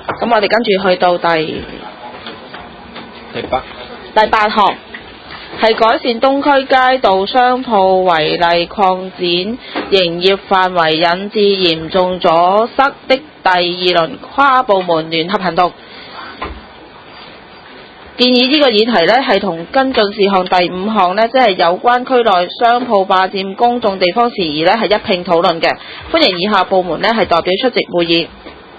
咁我哋跟住去到第八項，係改善東區街道商鋪違例擴展營業範圍，引致嚴重阻塞的第二輪跨部門聯合行動。建議呢個議題呢係同跟進事項第5項呢，即係有關區內商鋪霸佔公眾地方事宜呢係一併討論嘅。歡迎以下部門呢係代表出席會議。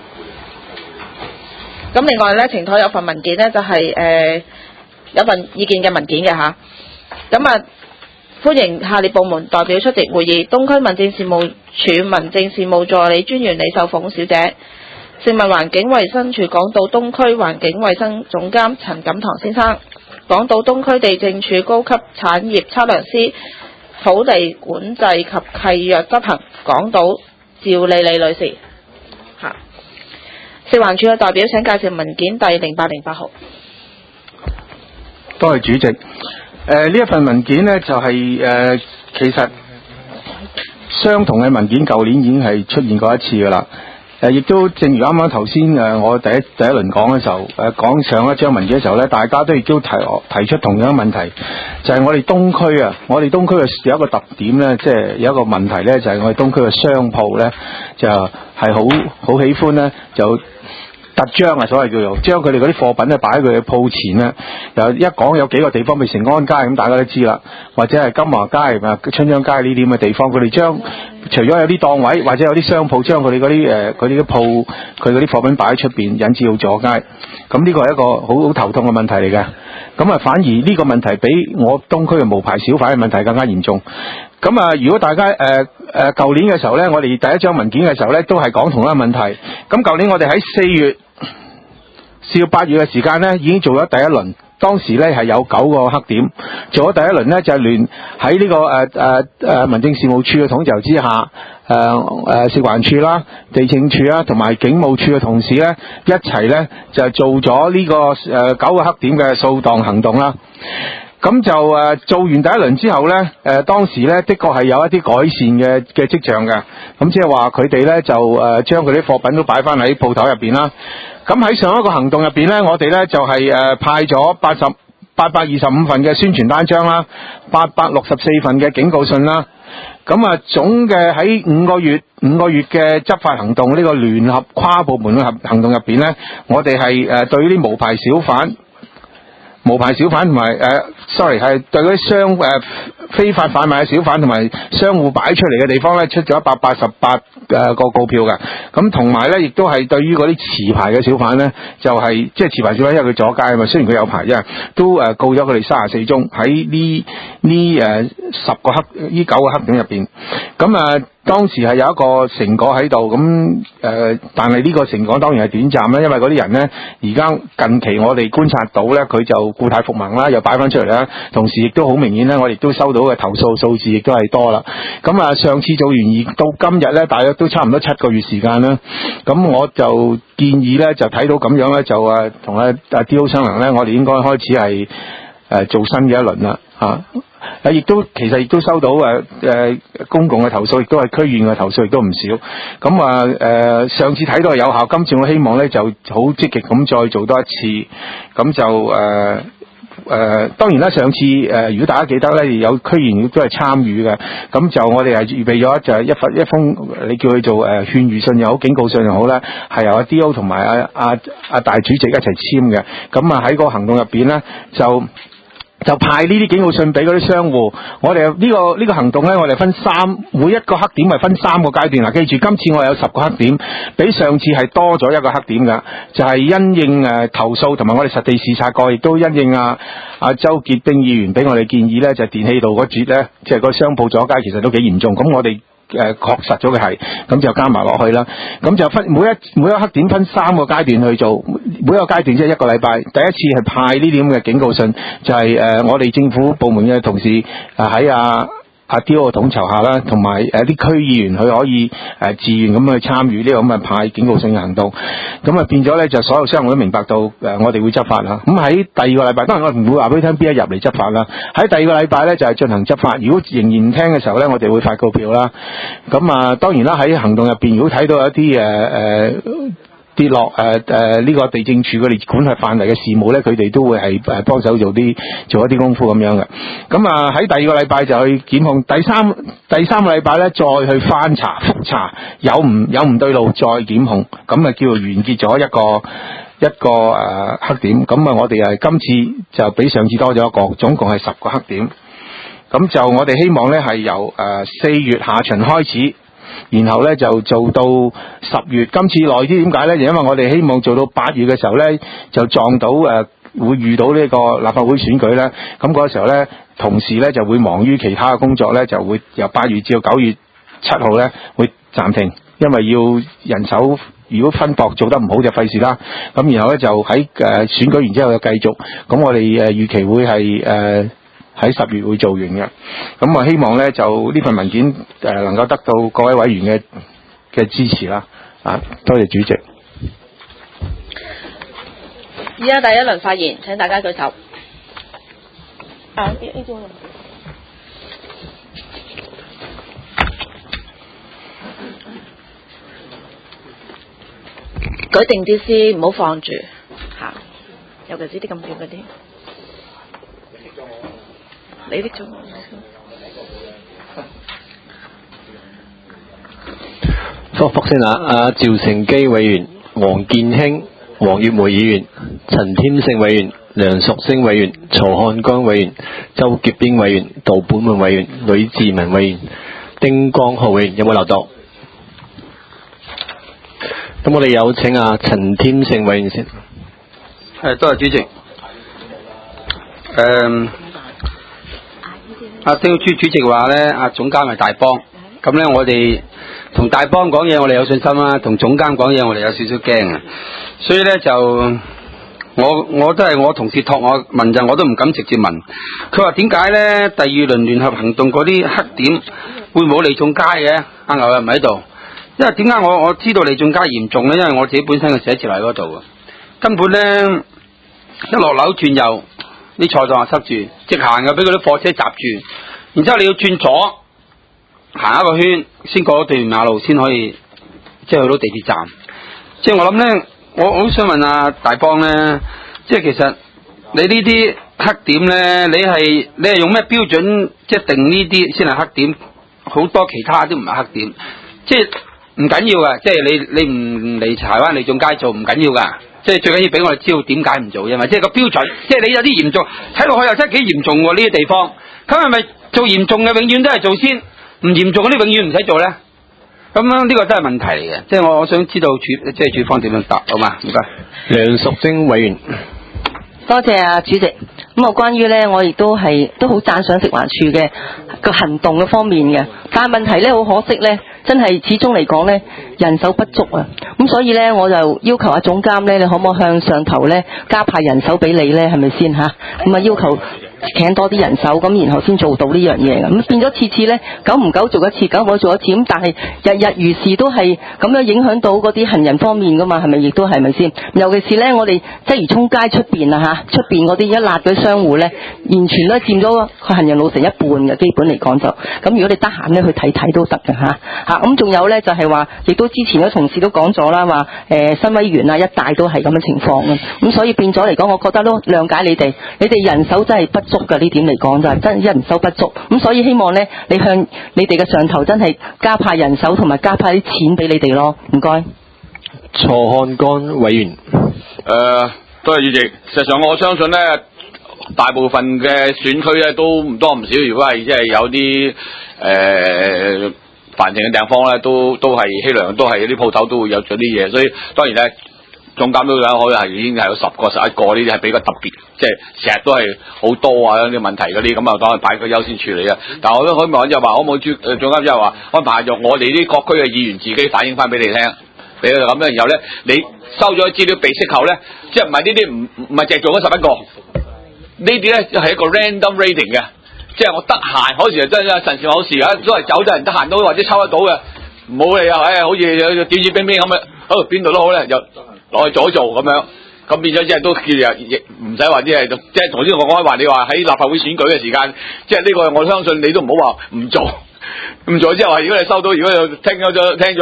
咁另外呢，呈台有份文件呢，就係有份意見嘅文件嘅嚇。咁啊，歡迎下列部門代表出席會議。東區民政事務處民政事務助理專員李秀鳳小姐，食物環境衞生署港島東區環境衞生總監陳錦堂先生，港島東區地政處高級產業測量師土地管制及契約執行港島趙麗麗女士。食環署嘅代表請介紹文件第0808號。 多謝主席。呢一份文件呢，就係其實相同嘅文件舊年已經係出現過一次㗎啦。亦都正如啱啱頭先我第一輪講嘅時候，講上一張文件嘅時候呢，大家都亦都提出同樣嘅問題，就係我哋東區啊，我哋東區有一個特點呢，即係有一個問題呢，就係我哋東區嘅商鋪呢，就係好喜歡呢，就特張啊，所謂叫做將佢哋嗰啲貨品咧擺喺佢嘅鋪前咧，一講有幾個地方，譬如成安街咁，大家都知啦，或者係金華街、春秧街呢啲咁嘅地方，佢哋將除咗有啲檔位或者有啲商鋪將佢哋嗰啲啲鋪佢嗰啲貨品擺喺出邊，引致到阻街。咁呢個係一個好頭痛嘅問題嚟嘅。咁啊，反而呢個問題比我東區嘅無牌小販嘅問題更加嚴重。咁啊，如果大家舊年嘅時候咧，我哋第一張文件嘅時候咧，都係講同一個問題。咁舊年我哋喺4到8月嘅時間咧，已經做咗第一輪。當時咧係有9個黑點，做咗第一輪咧就係聯喺呢個民政事務處嘅統籌之下，食環署啦、地政處啦同埋警務處嘅同事咧一齊咧就做咗呢個9個黑點嘅掃蕩行動啦。咁就做完第一輪之後咧，當時咧的確係有一啲改善嘅跡象嘅。咁即係話佢哋咧就將佢啲貨品都擺翻喺鋪頭入邊啦。咁喺上一個行動入邊咧，我哋咧就係派咗825份嘅宣傳單張啦，864份嘅警告信啦。咁啊，總嘅喺5個月嘅執法行動呢個聯合跨部門嘅行動入邊咧，我哋係對於啲無牌小販同埋係對嗰啲非法販賣嘅小販同埋商戶擺出嚟嘅地方咧，出咗188個告票嘅。咁同埋咧，亦都係對於嗰啲持牌嘅小販咧，就係即係持牌小販，因為佢阻街啊嘛，雖然佢有牌啫，都告咗佢哋34宗喺呢9個黑點入邊。咁當時係有一個成果喺度，咁但係呢個成果當然係短暫啦，因為嗰啲人呢，而家近期我哋觀察到呢，佢就故態復萌啦，又擺翻出嚟啦，同時亦都好明顯呢，我哋都收到嘅投訴數字亦都係多啦。咁上次做完到今日呢，大約都差唔多7個月時間啦。咁我就建議呢，就睇到咁樣呢，就同D.O. 商量呢，我哋應該開始係做新嘅一輪啦嚇。其實亦都收到公共嘅投訴，亦都係區議員嘅投訴，亦都唔少。咁上次睇到係有效，今次我希望咧就好積極咁再做多一次。咁就當然啦，上次如果大家記得咧，有區議員都係參與嘅。咁就我哋係預備咗就係一封你叫佢做勸喻信又好，警告信又好咧，係由D.O. 同埋阿大主席一齊簽嘅。咁喺個行動入邊咧就派呢啲警告信俾嗰啲商戶。我哋呢個行動呢，我哋分每一個黑點係分3個階段。記住，今次我哋有10個黑點，比上次係多咗1個黑點㗎，就係因應投訴同埋我哋實地視察過，亦都因應周傑兵議員俾我哋建議呢，就係電氣道嗰節呢，即係個商鋪阻街其實都幾嚴重。咁我哋確實咗嘅係，咁就加埋落去啦。咁就分每一個黑點分3個階段去做，每一個階段即係1個禮拜。第一次係派呢啲咁嘅警告信，就係我哋政府部門嘅同事喺阿 D.O. 嘅統籌下啦，同埋啲區議員佢可以自願咁去參與呢個咁嘅派警告信嘅行動。咁變咗咧就所有商戶都明白到我哋會執法啦。咁喺第2個禮拜，當然我唔會話俾你聽邊一日嚟執法啦。喺第2個禮拜咧就係進行執法。如果仍然唔聽嘅時候咧，我哋會發告票啦。咁當然啦，喺行動入邊，如果睇到有一啲跌落呢個地政處佢哋管轄範圍嘅事務咧，佢哋都會係幫手做一啲功夫咁樣嘅。咁啊喺第二個禮拜就去檢控，第三個禮拜咧再去翻查覆查，有唔對路再檢控，咁啊叫做完結咗一個黑點。咁啊我哋今次就比上次多咗一個，總共係10個黑點。咁就我哋希望咧係由4月下旬開始，然後咧就做到10月。今次耐啲，點解咧？就因為我哋希望做到8月嘅時候咧，就撞到會遇到呢個立法會選舉咧。咁嗰個時候咧，同時咧就會忙於其他嘅工作咧，就會由8月至到9月7號咧會暫停，因為要人手。如果分薄做得唔好就費事啦。咁然後咧就喺選舉完之後就繼續。咁我哋預期會係喺10月會做完嘅。咁啊希望咧就呢份文件能夠得到各位委員嘅支持啦。多謝主席。 而家第一輪發言，請大家舉手。舉定啲先，唔好放住嚇，尤其是啲咁短嗰啲。你拎咗我。 復先啊！趙成基委員、黃健興、黃月梅議員、陳添勝委員、梁淑聲委員、曹漢江委員、周潔冰委員、杜本文委員、呂志文委員、丁江浩委員，有冇留到？咁我哋有請陳添勝委員先。 多謝主席。丁主席話咧，總監係大幫，咁咧我哋同大幫講嘢，我哋有信心啦；同總監講嘢，我哋有少少驚啊。所以咧就我都係我同事託我問就，我都唔敢直接問。佢話點解咧？第2輪聯合行動嗰啲黑點會冇利眾街嘅？阿牛又唔喺度。因為點解我知道利眾街嚴重咧？因為我自己本身嘅寫字樓喺嗰度，根本咧一落樓轉右，啲菜檔塞住，直行嘅俾嗰啲貨車閘住，然之後你要轉左行一個圈，先過咗對面馬路，先可以即係去到地鐵站。即係我諗咧，我好想問大幫咧，即係其實你呢啲黑點咧，你係用咩標準即係定呢啲先係黑點？好多其他都唔係黑點，即係。唔緊要噶，即係你唔嚟柴灣利眾街做唔緊要噶，即係最緊要俾我哋知道點解唔做，因為即係個標準，即係你有啲嚴重，睇落去又真係幾嚴重喎呢啲地方，咁係咪做嚴重嘅永遠都係做先，唔嚴重嗰啲永遠唔使做咧？咁樣呢個真係問題嚟嘅，即係我想知道主方點樣答，好嘛？唔該。 梁淑貞委員。 多謝主席。咁啊，關於咧，我亦都好讚賞食環署嘅個行動嘅方面嘅，但係問題咧，好可惜咧，真係始終嚟講咧，人手不足啊。咁所以咧，我就要求總監咧，你可唔可以向上頭咧加派人手俾你咧？係咪先嚇？咁啊，要求請多啲人手，咁然後先做到呢樣嘢。咁變咗次次咧，久唔久做一次，久唔久做一次。咁但係日日如是都係咁樣影響到嗰啲行人方面噶嘛？係咪？亦都係咪先？尤其是咧，我哋鰂魚涌街出邊啊嚇，出邊嗰啲一辣嗰啲商戶咧，完全都佔咗個行人路成一半嘅，基本嚟講就咁。如果你得閒咧去睇睇都得嘅嚇。咁仲有咧就係話，亦都之前嘅同事都講咗啦，話新威園啊一帶都係咁嘅情況嘅。咁所以變咗嚟講，我覺得都諒解你哋人手真係不足嘅，呢點嚟講就係真係人手不足。咁所以希望咧，你向你哋嘅上頭真係加派人手同埋加派啲錢俾你哋咯。唔該。 蔡漢江委員。 多謝主席。實際上我相信咧，大部分嘅選區咧都唔多唔少，如果係即係有啲繁盛嘅地方咧，都係希良，都係啲鋪頭都會有咗啲嘢，所以當然咧，總監都有可能係已經係有10個11個呢啲係比較特別，即係成日都係好多啊啲問題嗰啲，咁啊當然擺佢優先處理啊。但係我都可以講就係話，可唔可以總監即係話安排用我哋啲各區嘅議員自己反映翻俾你聽，俾佢咁樣，然後咧你收咗資料被釋後咧，即係唔係呢啲唔係淨係做咗11個，呢啲咧係一個 random rating 嘅。即係我得閒嗰時真係神時好事啊，都係走得人得閒都或者抽得到嘅，冇理由好似有點指兵兵咁嘅，邊度都好咧，就攞去做咁樣，咁變咗即係都叫亦唔使話即係頭先我講話你話喺立法會選舉嘅時間，即係呢個我相信你都唔好話唔做， 咁咗之後話，如果你收到，如果聽咗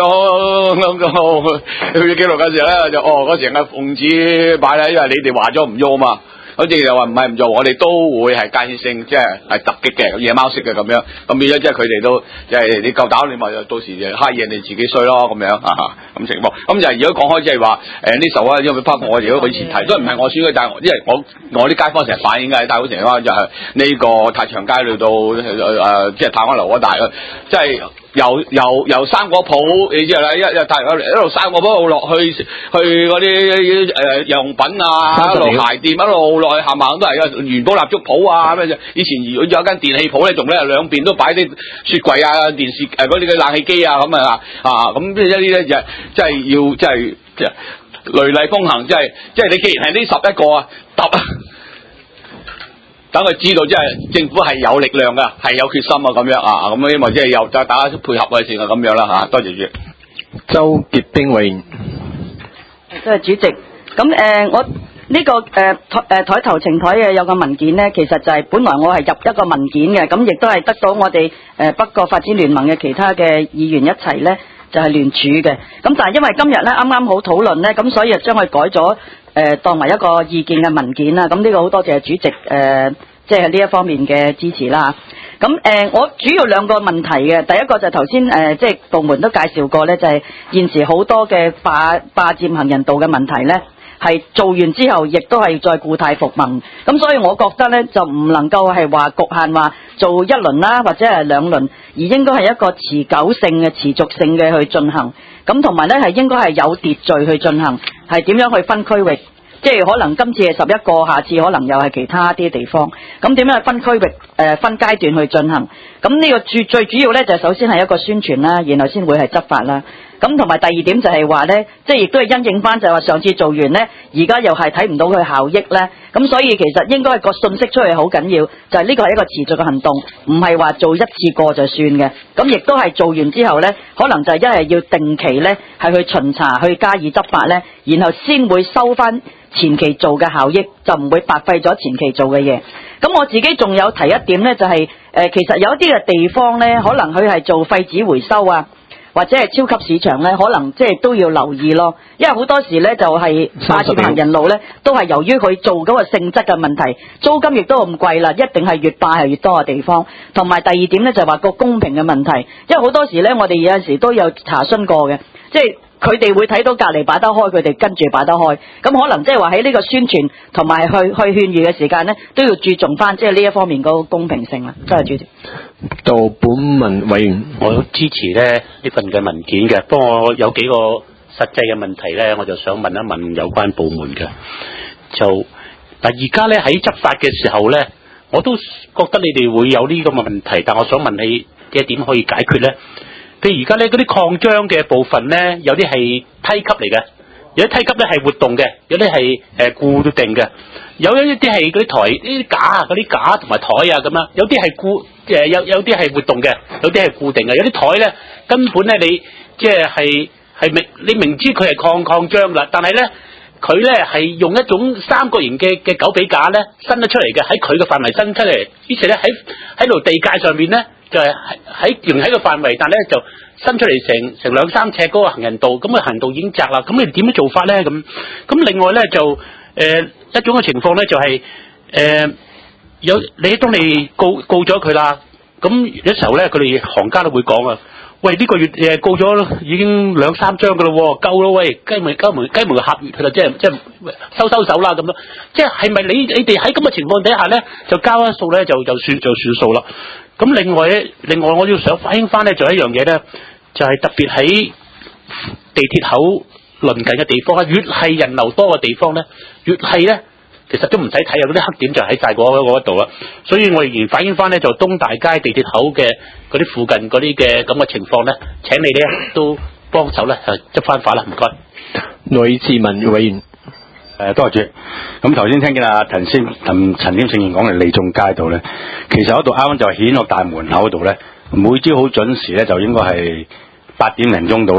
佢記錄嘅時候咧，就嗰時係奉旨擺啦，因為你哋話咗唔喐嘛。好似就話唔係唔做，我哋都會係間歇性，即係突擊嘅夜貓式嘅咁樣，咁變咗即係佢哋都即係你夠膽，你咪到時就蝦嘢你自己衰咯咁樣咁情況。咁就係如果講開即係話呢首啊，因為包括我如果佢前提都唔係我選嘅，但係因為我啲街坊成日反映嘅，大好成日話就係呢個太長街去到即係太安樓嗰帶啊，即係。由生果鋪，你知啦，一路生果鋪一路落去嗰啲用品啊，一路鞋店，一路落去行行都係元寶蠟燭鋪啊咩啫。以前有間電器鋪咧，仲咧兩邊都擺啲雪櫃啊、電視嗰啲嘅冷氣機啊咁咁即係一啲咧就即係要即係雷厲風行，即係你既然係呢11個啊揼。等佢知道，即係政府係有力量噶，係有決心啊，咁樣咁希望即係又大家配合嘅事啊，咁樣啦多謝主席。 周潔冰委員， 多謝主席。咁我呢個台頭程台嘅有個文件呢，其實就係本來我係入一個文件嘅，咁亦都係得到我哋北角發展聯盟嘅其他嘅議員一齊呢，就係聯署嘅。咁但係因為今日呢啱啱好討論呢，咁所以就將佢改咗。當為一個意見嘅文件啦，咁呢個好多謝主席即係呢一方面嘅支持啦。咁我主要兩個問題嘅，第一個就頭先即係部門都介紹過呢，就係現時好多嘅霸佔行人道嘅問題呢，係做完之後亦都係再故態復萌。咁所以我覺得呢，就唔能夠係話局限話做一輪啦，或者係兩輪，而應該係一個持久性嘅、持續性嘅去進行。咁同埋呢，係應該係有秩序去進行，係點樣去分區域？即係可能今次係11個，下次可能又係其他啲地方。咁點樣去分區域？分階段去進行。咁呢個最主要呢，就首先係一個宣傳啦，然後先會係執法啦。咁同埋第二點就係話呢，即係亦都係因應翻就係話上次做完呢，而家又係睇唔到佢效益呢。咁所以其實應該係個信息出去好緊要，就係呢個係一個持續嘅行動，唔係話做一次過就算嘅。咁亦都係做完之後呢，可能就係一係要定期呢，係去巡查去加以執法呢，然後先會收翻前期做嘅效益，就唔會白費咗前期做嘅嘢。咁我自己仲有提一點呢，就係其實有一啲嘅地方呢，可能佢係做廢紙回收啊，或者係超級市場呢，可能即係都要留意咯。因為好多時呢，就係霸佔行人路呢，都係由於佢做嗰個性質嘅問題，租金亦都咁貴啦，一定係越霸係越多嘅地方。同埋第二點呢，就係話個公平嘅問題，因為好多時呢，我哋有陣時都有查詢過嘅，即係佢哋會睇到隔離擺得開，佢哋跟住擺得開。咁可能即係話喺呢個宣傳同埋去勸喻嘅時間呢，都要注重翻即係呢一方面嗰個公平性啦。多謝主席。 杜本文委員， 我支持呢份嘅文件嘅，不過我有幾個實際嘅問題呢，我就想問一問有關部門嘅。就嗱，而家呢喺執法嘅時候呢，我都覺得你哋會有呢個問題，但我想問你嘅點可以解決呢？譬如而家呢嗰啲擴張嘅部分呢，有啲係梯級嚟嘅，有啲梯級呢係活動嘅，有啲係固定嘅，有一啲係嗰啲台、啲架、嗰啲架同埋台啊咁樣，有啲係有啲係活動嘅，有啲係固定嘅，有啲台呢根本呢你即係你明知佢係擴張啦，但係呢佢呢係用一種三角形嘅狗臂架呢伸得出嚟嘅，喺佢嘅範圍伸出嚟，於是呢喺度地界上面呢。就係仍喺個範圍，但咧就伸出嚟成2-3尺嗰個行人道，咁個行人道已經窄啦。咁你點樣做法咧？咁另外咧就一種嘅情況咧就係當你告咗佢啦，咁有時候咧佢哋行家都會講啊，喂呢個月告咗已經2-3張噶咯，夠咯喂，雞門嘅合月佢就即係收手啦咁樣，即係咪你哋喺咁嘅情況底下咧就交一數咧就算數啦？咁另外我要想反映翻咧，就一樣嘢咧，就係特別喺地鐵口鄰近嘅地方咧，越係人流多嘅地方咧，越係咧，其實都唔使睇，有啲黑點就喺晒嗰度啦。所以我仍然反映翻咧，就東大街地鐵口嘅嗰啲附近嗰啲嘅咁嘅情況咧，請你咧都幫手咧執翻法啦，唔該。 呂志文委員。 多謝主席。咁頭先聽見陳添勝講嘅利眾街道咧，其實嗰度啱啱就係顯樂大門口嗰度咧，每朝好準時咧就應該係8點零鐘到啦，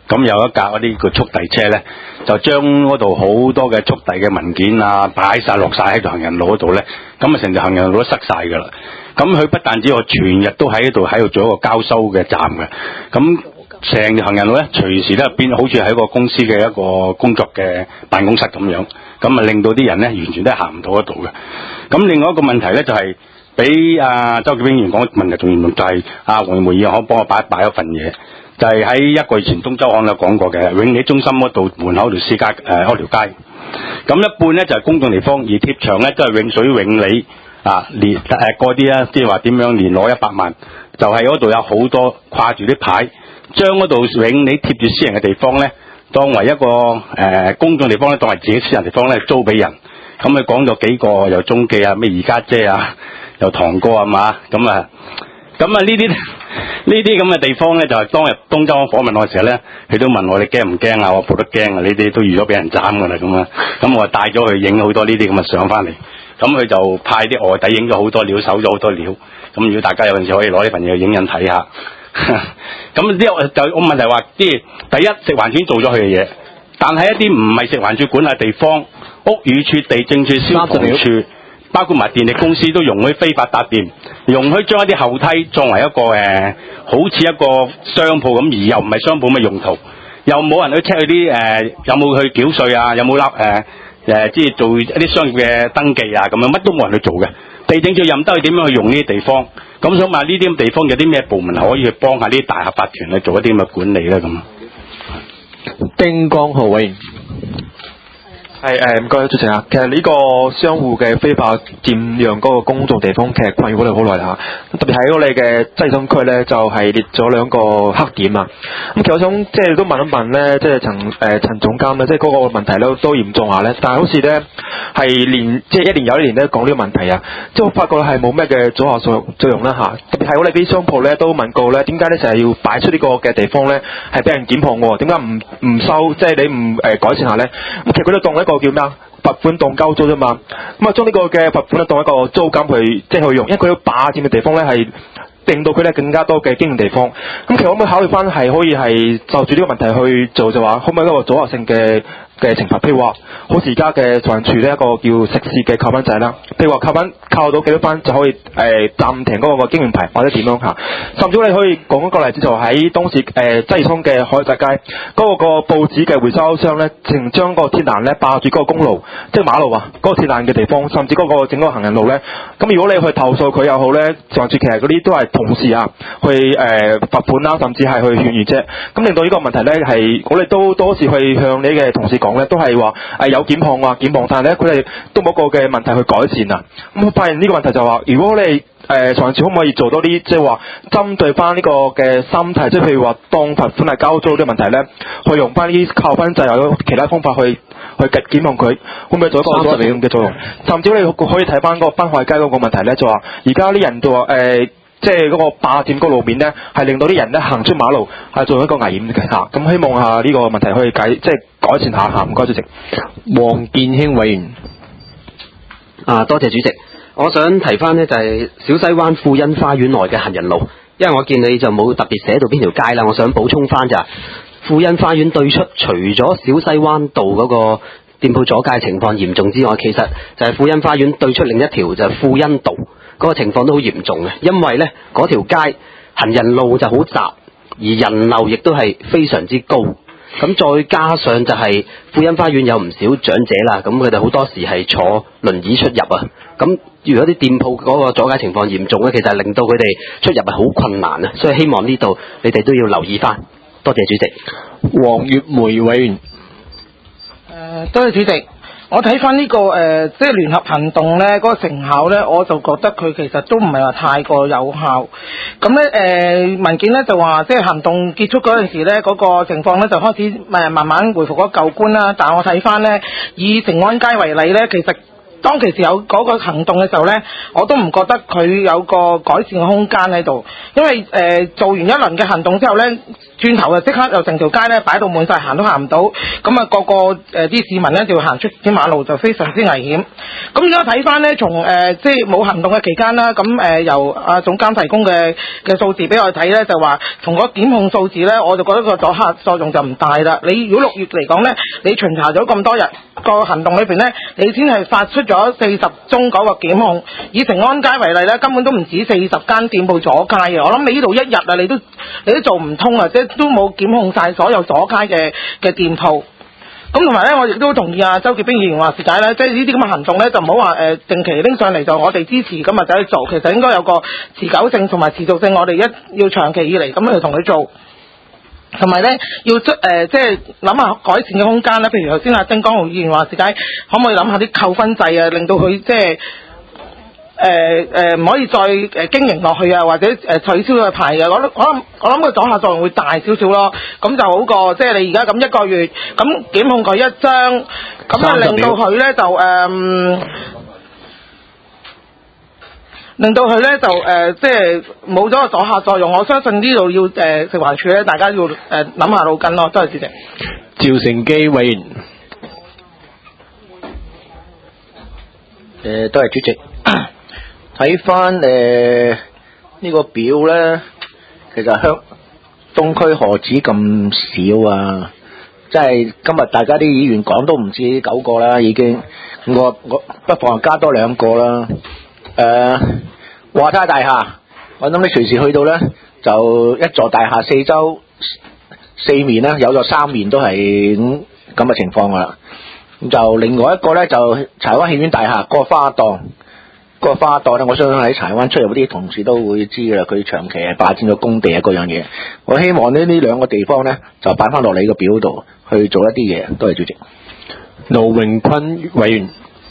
咁有一架嗰啲叫速遞車咧，就將嗰度好多嘅速遞嘅文件啊擺晒落晒喺條行人路嗰度咧，咁啊成條行人路都塞晒㗎啦。咁佢不但止我全日都喺度做一個交收嘅站嘅，咁成條行人路咧隨時都變好似喺個公司嘅一個工作嘅辦公室咁樣，咁啊令到啲人咧完全都行唔到嗰度嘅。咁另外一個問題咧就係俾周潔兵議員講問題仲嚴重，就係黃梅議員可幫我擺一份嘢。就係喺1個月前東周刊有講過嘅，永利中心嗰度門口條私街嗰條街，咁一半咧就係公眾地方，而貼牆咧都係永水永利連嗰啲啊，即係話點樣連攞100萬，就係嗰度有好多掛住啲牌，將嗰度永利貼住私人嘅地方咧，當為一個公眾地方咧，當為自己私人地方咧租俾人。咁佢講咗幾個，又中記啊，咩二家姐啊，又堂哥啊嘛，咁啊呢啲咁嘅地方咧，就係當日東周刊訪問我嘅時候咧，佢都問我你驚唔驚啊？我覺得驚啊！呢啲都預咗俾人斬噶啦咁啊，咁我帶咗去影好多呢啲咁嘅相翻嚟，咁佢就派啲臥底影咗好多料，搜咗好多料，咁如果大家有陣時可以攞呢份嘢去影印睇下。咁呢就我問題話，即係第一食環署做咗佢嘅嘢，但係一啲唔係食環署管轄地方，屋宇署、地政署、消防處，包括埋電力公司都容許非法搭電，容許將一啲後梯作為一個好似一個商鋪咁，而又唔係商鋪嘅用途，又冇人去 check 佢啲有冇去繳稅啊，有冇即係做一啲商業嘅登記啊，咁樣乜都冇人去做嘅。地政署任得佢點樣去用呢啲地方，咁想問呢啲咁地方有啲咩部門可以去幫下呢啲大廈法團去做一啲咁嘅管理咧？咁丁江浩委員。 唔該主席啊，其實呢個商戶嘅非法佔用嗰個公眾地方，其實困擾我哋好耐啦嚇。特別喺我哋嘅西涌區咧，就係列咗2個黑點啊。咁其實我想即係都問一問咧，即係陳總監咧，即係嗰個問題咧都嚴重下咧，但係好似咧係即係一年又一年咧講呢個問題啊，即係我發覺係冇咩嘅阻嚇作用啦嚇。特別係我哋啲商鋪咧都問過咧，點解咧成日要擺出呢個嘅地方咧係俾人檢控喎？點解唔收？即係你唔改善下咧？咁其實佢都當一個叫咩啊？罰款當交租啫嘛，咁啊將呢個嘅罰款咧當一個租金去即係去用，因為佢霸佔嘅地方咧係令到佢咧更加多嘅經營地方。咁其實可唔可以考慮翻係可以係就住呢個問題去做，就話可唔可以一個阻嚇性嘅懲罰？譬如話好似而家嘅財政署呢一個叫食肆嘅扣分制啦，譬如話扣到幾多分就可以暫停嗰個經營牌或者點樣嚇。甚至你可以講一個例子，就喺當時鰂魚涌嘅海澤街嗰個報紙嘅回收商咧，淨將嗰個鐵欄咧霸住嗰個公路，即係馬路啊嗰個鐵欄嘅地方，甚至嗰個整個行人路咧。咁如果你去投訴佢又好咧，財政署其實嗰啲都係同事啊去罰款啦，甚至係去勸喻啫。咁令到呢個問題咧係我哋都多次去向你嘅同事講咧，都係話有檢控，但係咧佢哋都冇個嘅問題去改善啊。咁我發現呢個問題就話，如果你財政署可唔可以做多啲，即係話針對翻呢個嘅心態，即係譬如話當罰款係交租呢個問題咧，去用翻啲扣分制或者其他方法去檢控佢，會唔會做一個阻嚇性嘅作用？甚至你可以睇翻嗰個濱海街嗰個問題咧，就話而家啲人就話即係嗰個霸佔嗰個路面咧，係令到啲人咧行出馬路係做一個危險嘅嚇。咁希望下呢個問題可以即係改善下嚇。唔該主席。 黃健興委員。 多謝主席。我想提翻呢就係小西灣富欣花園內嘅行人路，因為我見你就冇特別寫到邊條街啦，我想補充翻就係富欣花園對出，除咗小西灣道嗰個店鋪阻街情況嚴重之外，其實就係富欣花園對出另一條就係富欣道嗰個情況都好嚴重嘅，因為呢嗰條街行人路就好窄，而人流亦都係非常之高。咁再加上就係富欣花園有唔少長者啦，咁佢哋好多時係坐輪椅出入啊。咁如果啲店鋪嗰個阻街情況嚴重咧，其實係令到佢哋出入係好困難啊。所以希望呢度你哋都要留意翻。多謝主席。 黃月梅委員。 多謝主席。我睇翻呢個即係聯合行動咧，嗰個成效咧，我就覺得佢其實都唔係話太過有效。咁咧文件咧就話，即係行動結束嗰陣時咧，嗰個情況咧就開始慢慢回復咗舊觀啦。但係我睇翻咧，以成安街為例咧，其實當其時有嗰個行動嘅時候呢，我都唔覺得佢有個改善嘅空間喺度，因為做完一輪嘅行動之後呢，轉頭就即刻又成條街呢擺到滿晒，行都行唔到，咁啊個啲市民呢就要行出啲馬路就非常之危險。咁而家睇翻呢，從即係冇行動嘅期間啦，咁由總監提供嘅數字俾我睇呢，就話從嗰檢控數字呢，我就覺得個阻嚇作用就唔大啦。你如果6月嚟講呢，你巡查咗咁多日個行動裏邊呢，你先係發出咗40宗嗰個檢控，以成安街為例咧，根本都唔止40間店鋪阻街嘅。我諗你呢度一日啊，你都做唔通啊，即係都冇檢控晒所有阻街嘅店鋪。咁同埋咧，我亦都同意啊周潔冰議員話事解咧，即係呢啲咁嘅行動咧，就唔好話定期拎上嚟就我哋支持咁啊就去做，其實應該有個持久性同埋持續性，我哋要長期以嚟咁去同佢做。同埋咧，要即係諗下改善嘅空間咧。譬如頭先阿丁江豪議員話事解，可唔可以諗下啲扣分制啊，令到佢即係唔可以再經營落去啊，或者取消佢牌啊。我諗個阻嚇作用會大少少咯。咁就好過即係你而家咁1個月咁檢控佢1張，咁啊令到佢咧就令到佢咧就即係冇咗個阻嚇作用。我相信呢度要食環署咧，大家要諗下腦筋咯。多謝主席。 趙成基委員。 多謝主席。睇翻呢個表咧，其實東區何止咁少啊？即係今日大家啲議員講都唔止9個啦，已經。我不妨加多2個啦。華泰大廈，我諗你隨時去到咧，就一座大廈4周4面啦，有咗3面都係咁嘅情況噶啦。咁就另外一個咧，就柴灣戲院大廈個花檔。個花檔咧，我相信喺柴灣出入嗰啲同事都會知噶啦，佢長期係霸佔咗工地啊，嗰樣嘢。我希望呢2個地方咧，就擺翻落你個表度去做一啲嘢。多謝主席。 盧榮坤委員。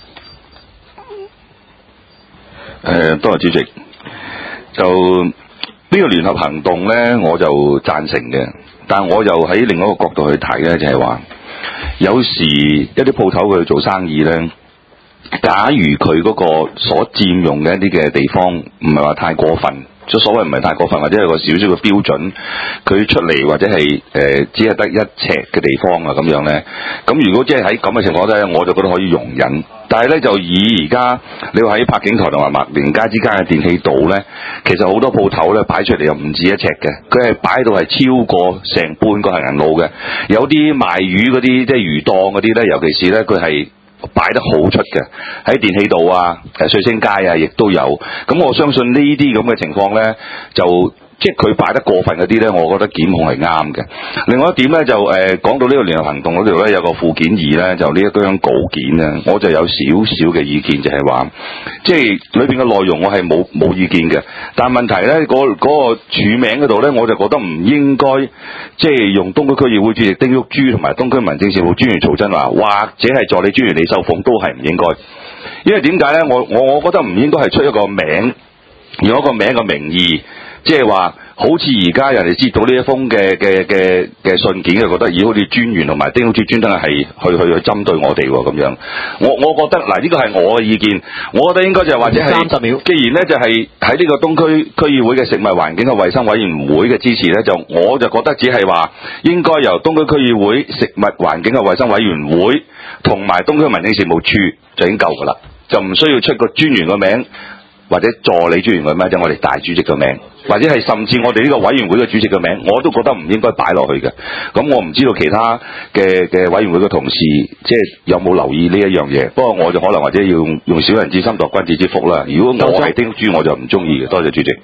多謝主席。就呢個聯合行動咧，我就贊成嘅，但我又喺另一個角度去睇咧，就係話有時一啲鋪頭佢做生意咧。假如佢嗰個所佔用嘅一啲嘅地方唔係話太過分，所謂唔係太過分，或者有個少少嘅標準，佢出嚟或者係只係得1尺嘅地方啊咁樣咧，咁如果即係喺咁嘅情況咧，我就覺得可以容忍。但係咧就以而家你話喺柏景台同埋麥連街之間嘅電氣道咧，其實好多鋪頭咧擺出嚟又唔止1尺嘅，佢係擺到係超過成半個行人路嘅，有啲賣魚嗰啲即係魚檔嗰啲咧，尤其是咧佢係擺得好出嘅，喺電氣道啊、瑞星街啊，亦都有。咁我相信呢啲咁嘅情況呢，就即係佢擺得過分嗰啲呢，我覺得檢控係啱嘅。另外一點呢，就講到呢個聯合行動嗰度呢，有個附件2呢，就呢一張稿件呢，我就有少少嘅意見，就係話，即係裏邊嘅內容我係冇意見嘅，但係問題呢，嗰個署名嗰度呢，我就覺得唔應該即係用東區區議會主席丁旭珠同埋東區民政事務專員曹振華或者係助理專員李秀鳳都係唔應該，因為點解呢？我覺得唔應該係出一個名，用一個名嘅名義。即係話，好似而家人哋接到呢一封嘅信件，就覺得好似專員同埋丁好似專登係去針對我哋咁樣。我覺得嗱，呢個係我嘅意見。我覺得應該就係或者係30秒。既然咧就係喺呢個東區區議會嘅食物環境及衛生委員會嘅支持咧，我就覺得只係話應該由東區區議會食物環境及衛生委員會同埋東區民政事務處就已經夠㗎啦，就唔需要出個專員個名。或者助理專員嘅名，即係我哋大主席嘅名，或者係甚至我哋呢個委員會嘅主席嘅名，我都覺得唔應該擺落去嘅。咁我唔知道其他嘅委員會嘅同事即係有冇留意呢一樣嘢。不過我就可能或者要用小人之心度君子之腹啦。如果我係丁豬，我就唔中意嘅。多謝主席。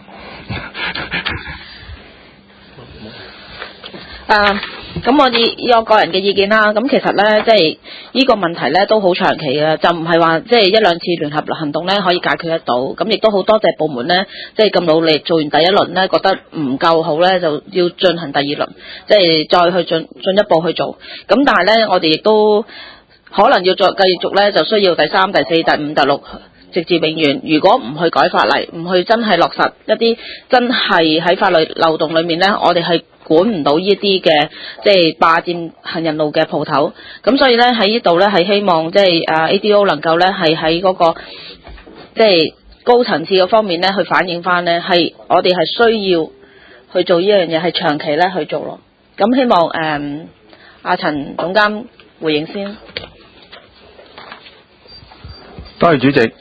咁我有個人嘅意見啦。咁其實咧，即係呢個問題咧都好長期嘅，就唔係話即係1、2次聯合行動咧可以解決得到。咁亦都好多謝部門咧，即係咁努力做完第一輪咧，覺得唔夠好咧，就要進行第2輪，即係再去進一步去做。咁但係咧，我哋亦都可能要再繼續咧，就需要第3、第4、第5、第6 直至永遠。如果唔去改法例，唔去真係落實一啲真係喺法律漏洞裏面呢，我哋係管唔到呢啲嘅即係霸佔行人路嘅鋪頭。咁所以呢，喺呢度呢，係希望即係ADO 能夠呢係喺嗰個即係高層次嘅方面呢去反映翻呢，係我哋係需要去做呢樣嘢，係長期呢去做咯。咁希望阿陳總監回應先。 多謝主席。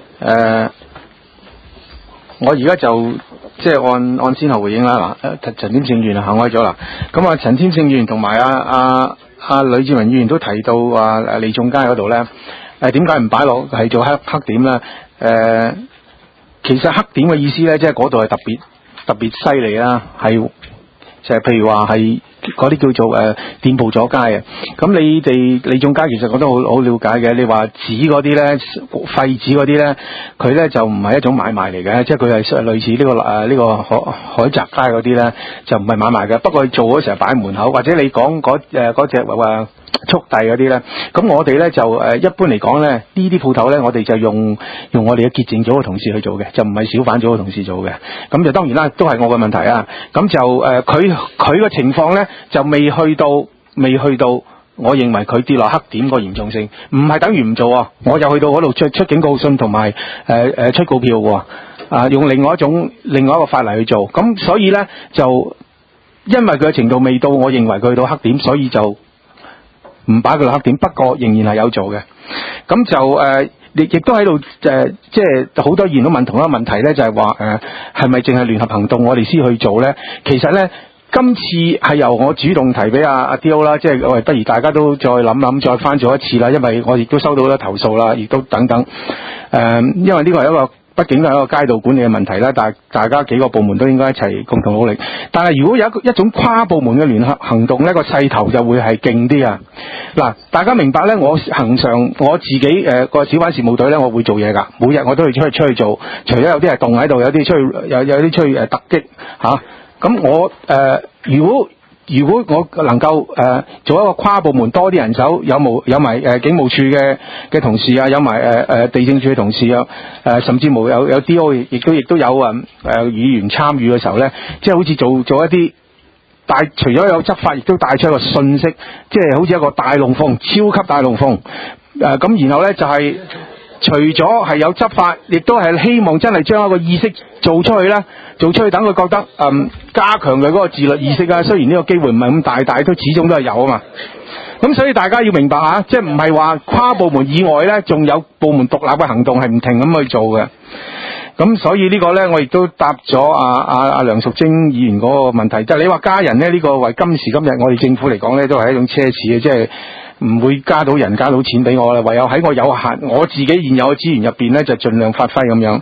我而家就即係按先後回應啦。嗱，陳天勝議員行開咗啦。咁陳天勝議員同埋呂志文議員都提到話利眾街嗰度咧，點解唔擺落係做黑點咧？其實黑點嘅意思咧，即係嗰度係特別犀利啦，係就係譬如話係嗰啲叫做店鋪阻街啊。咁你哋利眾街其實我都好了解嘅。你話紙嗰啲咧，廢紙嗰啲咧，佢咧就唔係一種買賣嚟嘅，即係佢係類似呢個海澤街嗰啲咧，就唔係買賣嘅。不過做嗰時候擺喺門口，或者你講嗰隻話速遞嗰啲咧，咁我哋咧就一般嚟講咧，呢啲鋪頭咧，我哋就用我哋嘅潔淨組嘅同事去做嘅，就唔係小販組嘅同事做嘅。咁就當然啦，都係我嘅問題啊。咁就佢個情況咧，就未去到，我認為佢跌落黑點個嚴重性，唔係等於唔做啊。我就去到嗰度出警告信同埋出告票喎，用另外一個法例去做。咁所以咧就因為佢嘅程度未到，我認為佢去到黑點，所以就唔擺佢落黑點。不過仍然係有做嘅。咁就亦都喺度即係好多議員都問同一個問題咧，就係話係咪淨係聯合行動我哋先去做咧？其實咧，今次係由我主動提俾阿 D.O. 啦，即係不如大家都再諗，再翻做一次啦，因為我亦都收到好多投訴啦，亦都等等。因為呢個係一個畢竟係一個街道管理嘅問題啦，但係大家幾個部門都應該一齊共同努力。但係如果有一種跨部門嘅聯合行動呢，個勢頭就會係勁啲啊！嗱，大家明白呢，我恆常我自己個小販事務隊呢，我會做嘢㗎，每日我都會出去做，除咗有啲係凍喺度，有啲出去突擊嚇。咁我如果我能夠做一個跨部門多啲人手，有埋警務處嘅同事啊，有埋地政處嘅同事啊，甚至乎有 D.O. 亦都有議員參與嘅時候咧，即係好似做一啲除咗有執法，亦都帶出一個訊息，即係好似一個大龍鳳，超級大龍鳳。咁然後咧就係除咗係有執法，亦都係希望真係將一個意識做出去啦，等佢覺得加強佢嗰個自律意識啊。雖然呢個機會唔係咁大，但係都始終都係有啊嘛。咁所以大家要明白吓，即係唔係話跨部門以外咧，仲有部門獨立嘅行動係唔停咁去做嘅。咁所以呢個咧，我亦都答咗阿梁淑貞議員嗰個問題，就係你話加人咧，呢個為今時今日我哋政府嚟講咧，都係一種奢侈嘅，即係唔會加到人加到錢俾我啦。唯有喺我有限我自己現有嘅資源入邊咧，就盡量發揮咁樣。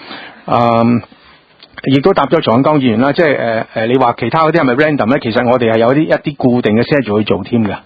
亦都答咗曹永剛議員啦，即係你話其他嗰啲係咪 random 咧？其實我哋係有一啲固定嘅 schedule 去做添嘅。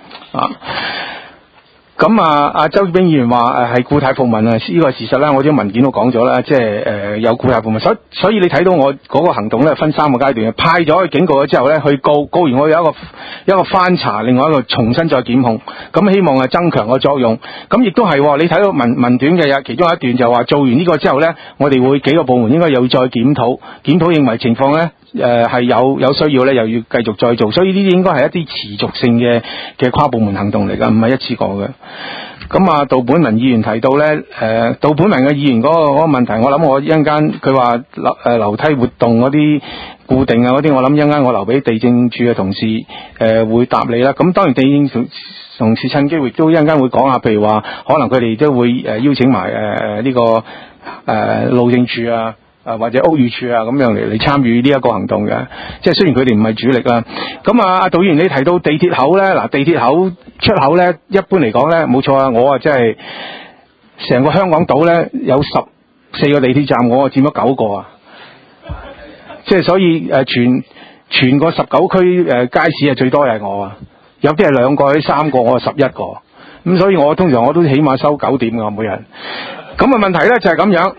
咁周炳議員話係固態服務啊，呢個事實咧，我啲文件都講咗啦，即係有固態服務，所以你睇到我嗰個行動咧，分3個階段，派咗去警告咗之後咧，去告完我有一個翻查，另外一個重新再檢控，咁希望係增強個作用。咁亦都係你睇到文短嘅其中一段就話做完呢個之後咧，我哋會幾個部門應該又再檢討，認為情況咧係有需要咧，又要繼續再做，所以呢啲應該係一啲持續性嘅跨部門行動嚟㗎，唔係一次過嘅。咁杜本文議員提到咧，杜本文嘅議員嗰個問題，我諗我一陣間佢話樓梯活動嗰啲固定啊嗰啲，我諗一陣間我留俾地政處嘅同事會答你啦。咁當然地政同事趁機會都一陣間會講下，譬如話可能佢哋都會邀請埋呢個路政處啊。或者屋宇署啊咁樣嚟參與呢一個行動嘅，即係雖然佢哋唔係主力啦。咁阿杜議員你提到地鐵口咧，嗱地鐵口出口咧，一般嚟講咧冇錯啊，我即係成個香港島咧有14個地鐵站，我佔咗9個啊，即係所以全個19區街市係最多係我啊，有啲係2個，有啲3個，我係11個，咁所以我通常我都起碼收9點㗎每日。咁問題咧就係咁樣。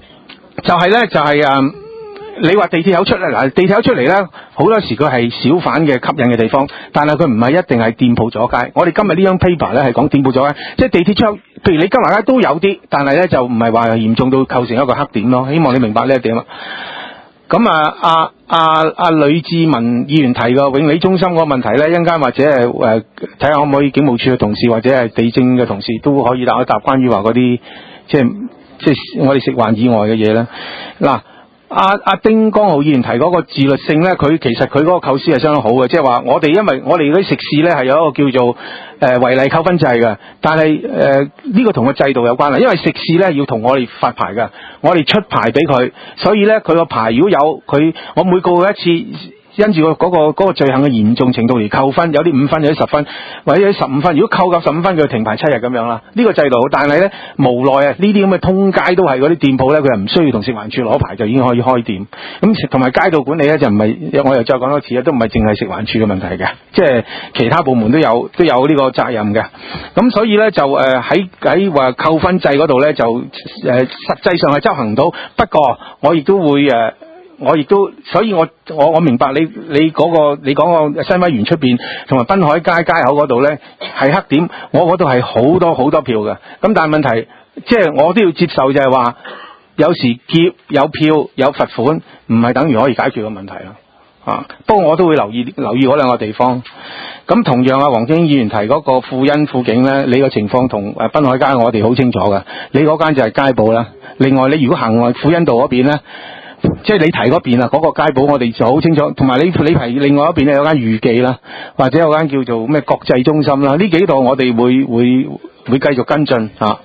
你話地鐵口出嚟，嗱地鐵口出嚟咧，好多時佢係小販嘅吸引嘅地方，但係佢唔係一定係店鋪阻街。我哋今日呢張 paper 咧係講店鋪阻街，即係地鐵出口譬如你金華街都有啲，但係咧就唔係話嚴重到構成一個黑點咯。希望你明白呢一點啊。咁呂志文議員提嘅永利中心嗰個問題咧，一陣間或者係睇下可唔可以警務處嘅同事或者係地政嘅同事都可以答一答關於話嗰啲即係我哋食環以外嘅嘢咧。嗱，阿丁江浩議員提嗰個自律性咧，佢其實佢嗰個構思係相當好嘅，即係話我哋因為我哋嗰啲食肆咧係有一個叫做違例扣分制嘅，但係呢個同個制度有關啦，因為食肆咧要同我哋發牌嘅，我哋出牌俾佢，所以咧佢個牌如果有佢，我每告佢一次。因住嗰個罪行嘅嚴重程度嚟扣分，有啲5分，有啲10分，或者有啲15分。如果扣夠15分，佢停牌7日咁樣啦。呢個制度好，但係咧無奈啊，呢啲咁嘅通街都係嗰啲店鋪咧，佢係唔需要同食環署攞牌就已經可以開店。咁同埋街道管理咧就唔係，我又再講多次啊，都唔係淨係食環署嘅問題嘅，即係其他部門都有呢個責任嘅。咁所以咧就喺話扣分制嗰度咧就實際上係執行唔到，不過我亦都會所以我明白你講個新威園出邊同埋濱海街街口嗰度咧係黑點，我嗰度係好多好多票嘅。咁但係問題即係我都要接受就係話，有時劫有票有罰款，唔係等於可以解決個問題咯。不過我都會留意嗰兩個地方。咁同樣黃經議員提嗰個富欣富景咧，你個情況同濱海街我哋好清楚嘅。你嗰間就係街寶啦。另外你如果行外富欣道嗰邊咧。即係你提嗰邊啊，嗰個街寶我哋就好清楚，同埋你提另外一邊咧有間裕記啦，或者有間叫做咩國際中心啦，呢幾度我哋會繼續跟進嚇。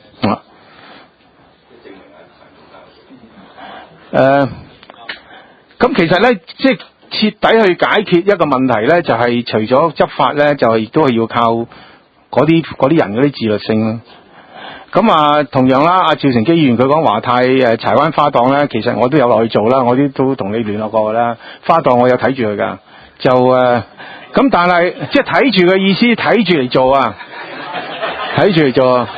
咁其實咧，即係徹底去解決一個問題咧，就係除咗執法咧，就亦都係要靠嗰啲人嗰啲自律性啦。咁同樣啦，阿趙成基議員佢講華泰柴灣花檔咧，其實我都有落去做啦，我都同你聯絡過噶啦。花檔我有睇住佢噶，就咁但係即係睇住嘅意思，睇住嚟做啊，睇住嚟做啊。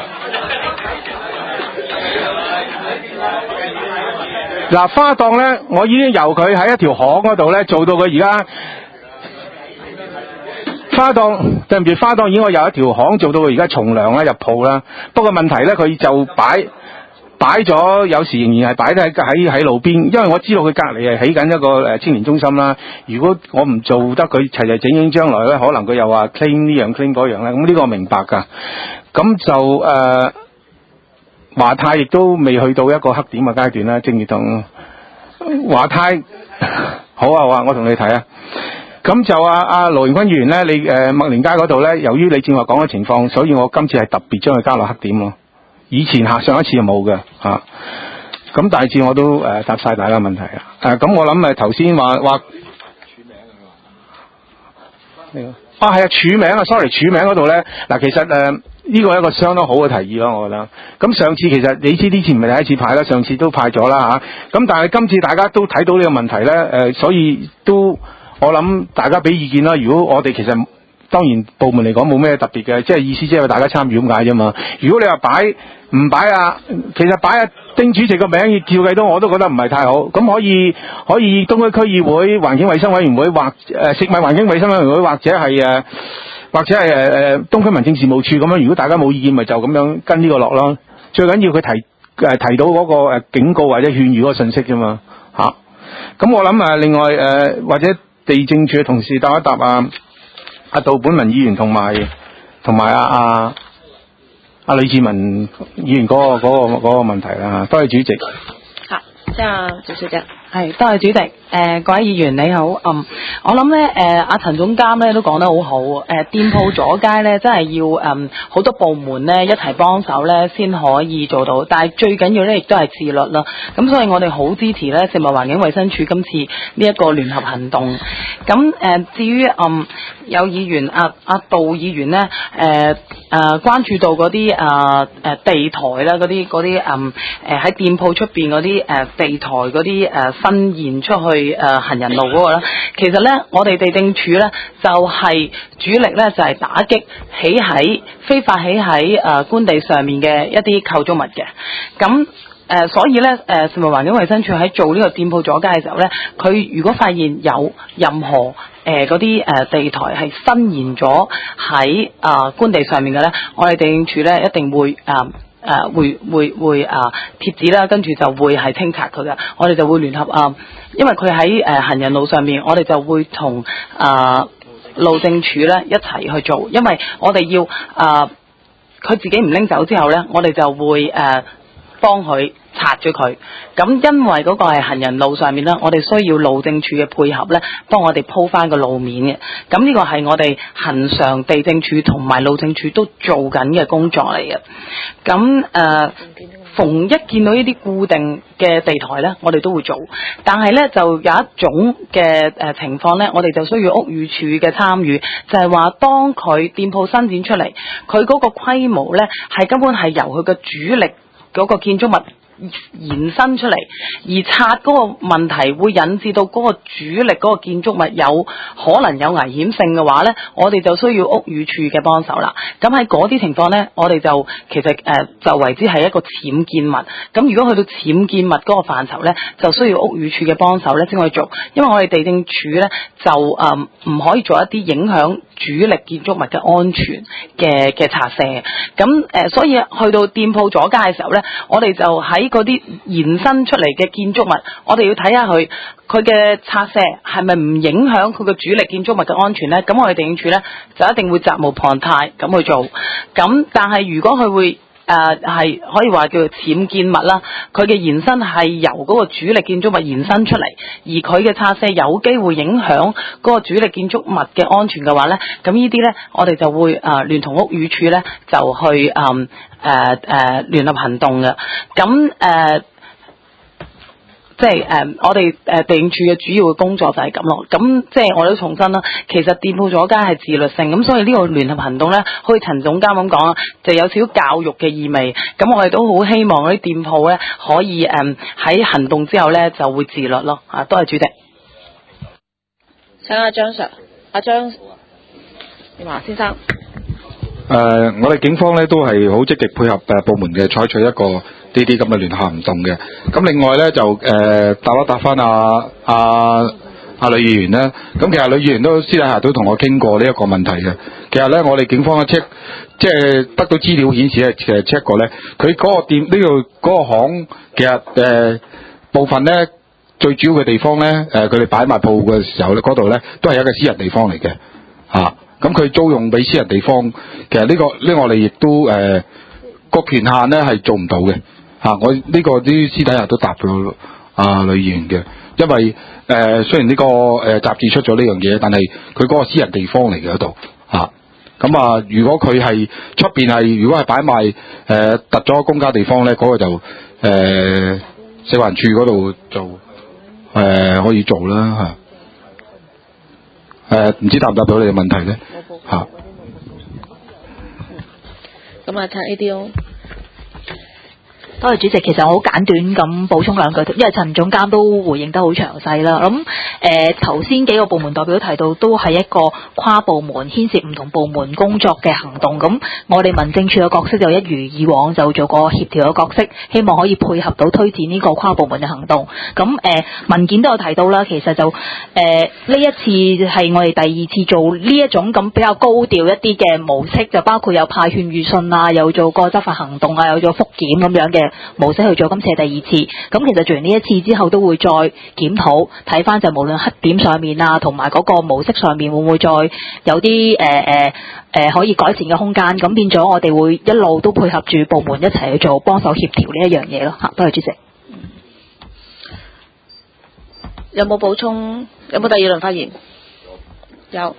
嗱，花檔咧，我已經由佢喺一條巷嗰度咧做到佢而家。花檔對唔住，花檔已經我有一條巷做到佢而家從良啦入鋪啦。不過問題咧，佢就擺咗，有時仍然係擺得喺路邊，因為我知道佢隔離係起緊一個青年中心啦。如果我唔做得佢齊齊整整，將來咧可能佢又話 claim 呢樣 claim 嗰樣咧。咁呢個我明白㗎。咁就華泰亦都未去到一個黑點嘅階段啦。正如同華泰好啊，我同你睇啊。咁就阿盧榮君議員咧，你麥連街嗰度咧，由於你正話講嘅情況，所以我今次係特別將佢加落黑點咯。以前上一次就冇嘅嚇。咁大致我都答晒大家問題啊。咁我諗頭先話係啊，署名啊 ，sorry， 署名嗰度咧嗱，其實呢個係一個相當好嘅提議咯，我覺得。咁上次其實你知呢次唔係第一次派啦，上次都派咗啦嚇。咁但係今次大家都睇到呢個問題咧，所以都。我諗大家俾意見啦。如果我哋其實當然部門嚟講冇咩特別嘅，即係意思即係大家參與咁解啫嘛。如果你話唔擺啊，其實擺丁主席個名叫計到我都覺得唔係太好。咁可以東區區議會環境衛生委員會或食物環境衛生委員會或者係東區民政事務處咁樣。如果大家冇意見，咪就咁樣跟呢個落咯。最緊要佢提到嗰個警告或者勸喻嗰個信息啫嘛嚇。咁我諗另外或者。地政處嘅同事答一答阿杜本文議員同埋阿呂志文議員嗰個問題啦。多謝主席。 好，即係趙小姐。 係，多謝主席。各位議員你好。我諗咧，阿陳總監咧都講得好好。店鋪阻街咧，真係要好多部門咧一齊幫手咧，先可以做到。但係最緊要咧，亦都係自律啦。咁所以我哋好支持咧，食物環境衛生署今次呢一個聯合行動。咁至於有議員阿杜議員咧，關注到嗰啲地台啦，嗰啲喺店鋪出邊嗰啲地台嗰啲伸延出去行人路嗰個啦，其實咧我哋地政署咧就係主力咧就係打擊非法起喺官地上面嘅一啲構築物嘅。咁所以咧食物環境衛生署喺做呢個店鋪阻街嘅時候咧，佢如果發現有任何嗰啲地台係伸延咗喺官地上面嘅咧，我哋地政署咧一定會會貼紙啦，跟住就會係清拆佢嘅。我哋就會聯合因為佢喺行人路上面，我哋就會同路政署咧一齊去做，因為我哋要佢自己唔拎走之後咧，我哋就會幫佢拆咗佢。咁因為嗰個係行人路上面咧，我哋需要路政署嘅配合咧，幫我哋鋪翻個路面嘅。咁呢個係我哋恆常地政署同埋路政署都做緊嘅工作嚟嘅。咁逢一見到呢啲固定嘅地台呢，我哋都會做。但係呢，就有一種嘅情況呢，我哋就需要屋宇署嘅參與，就係話當佢店鋪伸展出嚟，佢嗰個規模呢，係根本係由佢嘅主力嗰個建築物延伸出嚟，而拆嗰個問題會引致到嗰個主力嗰個建築物有可能有危險性嘅話呢，我哋就需要屋宇署嘅幫手啦。咁喺嗰啲情況呢，我哋就其實就為之係一個僭建物。咁如果去到僭建物嗰個範疇呢，就需要屋宇署嘅幫手呢先可以做，因為我哋地政署呢，就唔可以做一啲影響主力建築物嘅安全嘅拆卸。咁所以去到店鋪阻街嘅時候呢，我哋就喺嗰啲延伸出嚟嘅建築物，我哋要睇下佢嘅拆卸係咪唔影響佢嘅主力建築物嘅安全呢？咁我哋地政署呢，就一定會責無旁貸咁去做。咁但係如果佢會係可以話叫做僭建物啦，佢嘅延伸係由嗰個主力建築物延伸出嚟，而佢嘅拆卸有機會影響嗰個主力建築物嘅安全嘅話呢，咁呢啲呢，我哋就會聯同屋宇署呢，就去聯合行動嘅。咁即係我哋地政署嘅主要嘅工作就係咁咯。咁即係我哋都重申啦，其實店鋪阻街係自律性，咁所以呢個聯合行動咧，好似陳總監咁講啊，就有少少教育嘅意味。咁我哋都好希望嗰啲店鋪咧可以喺行動之後咧就會自律咯。多謝主席。 請阿張 Sir， 張電華先生。 我哋警方咧都係好積極配合部門嘅，採取一個呢啲咁嘅聯合行動嘅。咁另外咧就答翻阿呂議員咧。咁其實呂議員都私底下都同我傾過呢一個問題嘅。其實咧我哋警方嘅即係得到資料顯示咧，其實 check 過咧，佢嗰個店呢度嗰個行其實部分咧最主要嘅地方咧佢哋擺賣鋪嘅時候咧，嗰度咧都係一個私人地方嚟嘅嚇。咁佢租用俾私人地方，其實呢個我哋亦都個權限咧係做唔到嘅嚇。我呢個啲私底下都答咗呂議員嘅，因為雖然呢個雜誌出咗呢樣嘢，但係佢嗰個私人地方嚟嘅嗰度嚇。咁如果佢係出邊係如果係擺賣突咗公家地方咧，嗰個就食環署嗰度就可以做啦嚇。唔知答唔答到你嘅問題咧？嚇。 咁啊，睇 ADO。 多謝主席，其實我好簡短咁補充兩句，因為陳總監都回應得好詳細啦。咁頭先幾個部門代表都提到，都係一個跨部門牽涉唔同部門工作嘅行動。咁我哋民政處嘅角色就一如以往就做個協調嘅角色，希望可以配合到推展呢個跨部門嘅行動。咁文件都有提到啦，其實就呢一次係我哋第二次做呢一種咁比較高調一啲嘅模式，就包括有派勸預信啊，有做個執法行動啊，有做復檢咁樣嘅模式去做。今次係第二次，咁其實做完呢一次之後都會再檢討，睇翻就無論黑點上面啊，同埋嗰個模式上面會唔會再有啲可以改善嘅空間，咁變咗我哋會一路都配合住部門一齊去做，幫手協調呢一樣嘢咯。多謝主席。 有冇補充？有冇第二輪發言？有。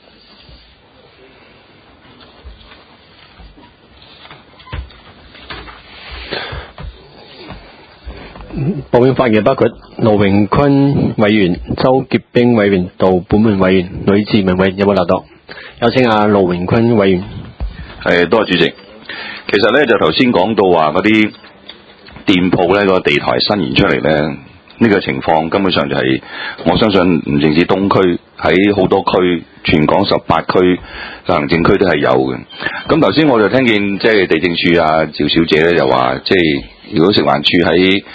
報名發言包括盧榮坤委員、周潔冰委員、杜本門委員、呂志文委員。有冇留到？有請阿盧榮坤委員。 多謝主席。其實咧就頭先講到話嗰啲店鋪咧個地台伸延出嚟咧，呢個情況根本上就係我相信唔淨止東區，喺好多區，全港18區嘅行政區都係有嘅。咁頭先我就聽見即係地政處啊趙小姐咧就話，即係如果食環署喺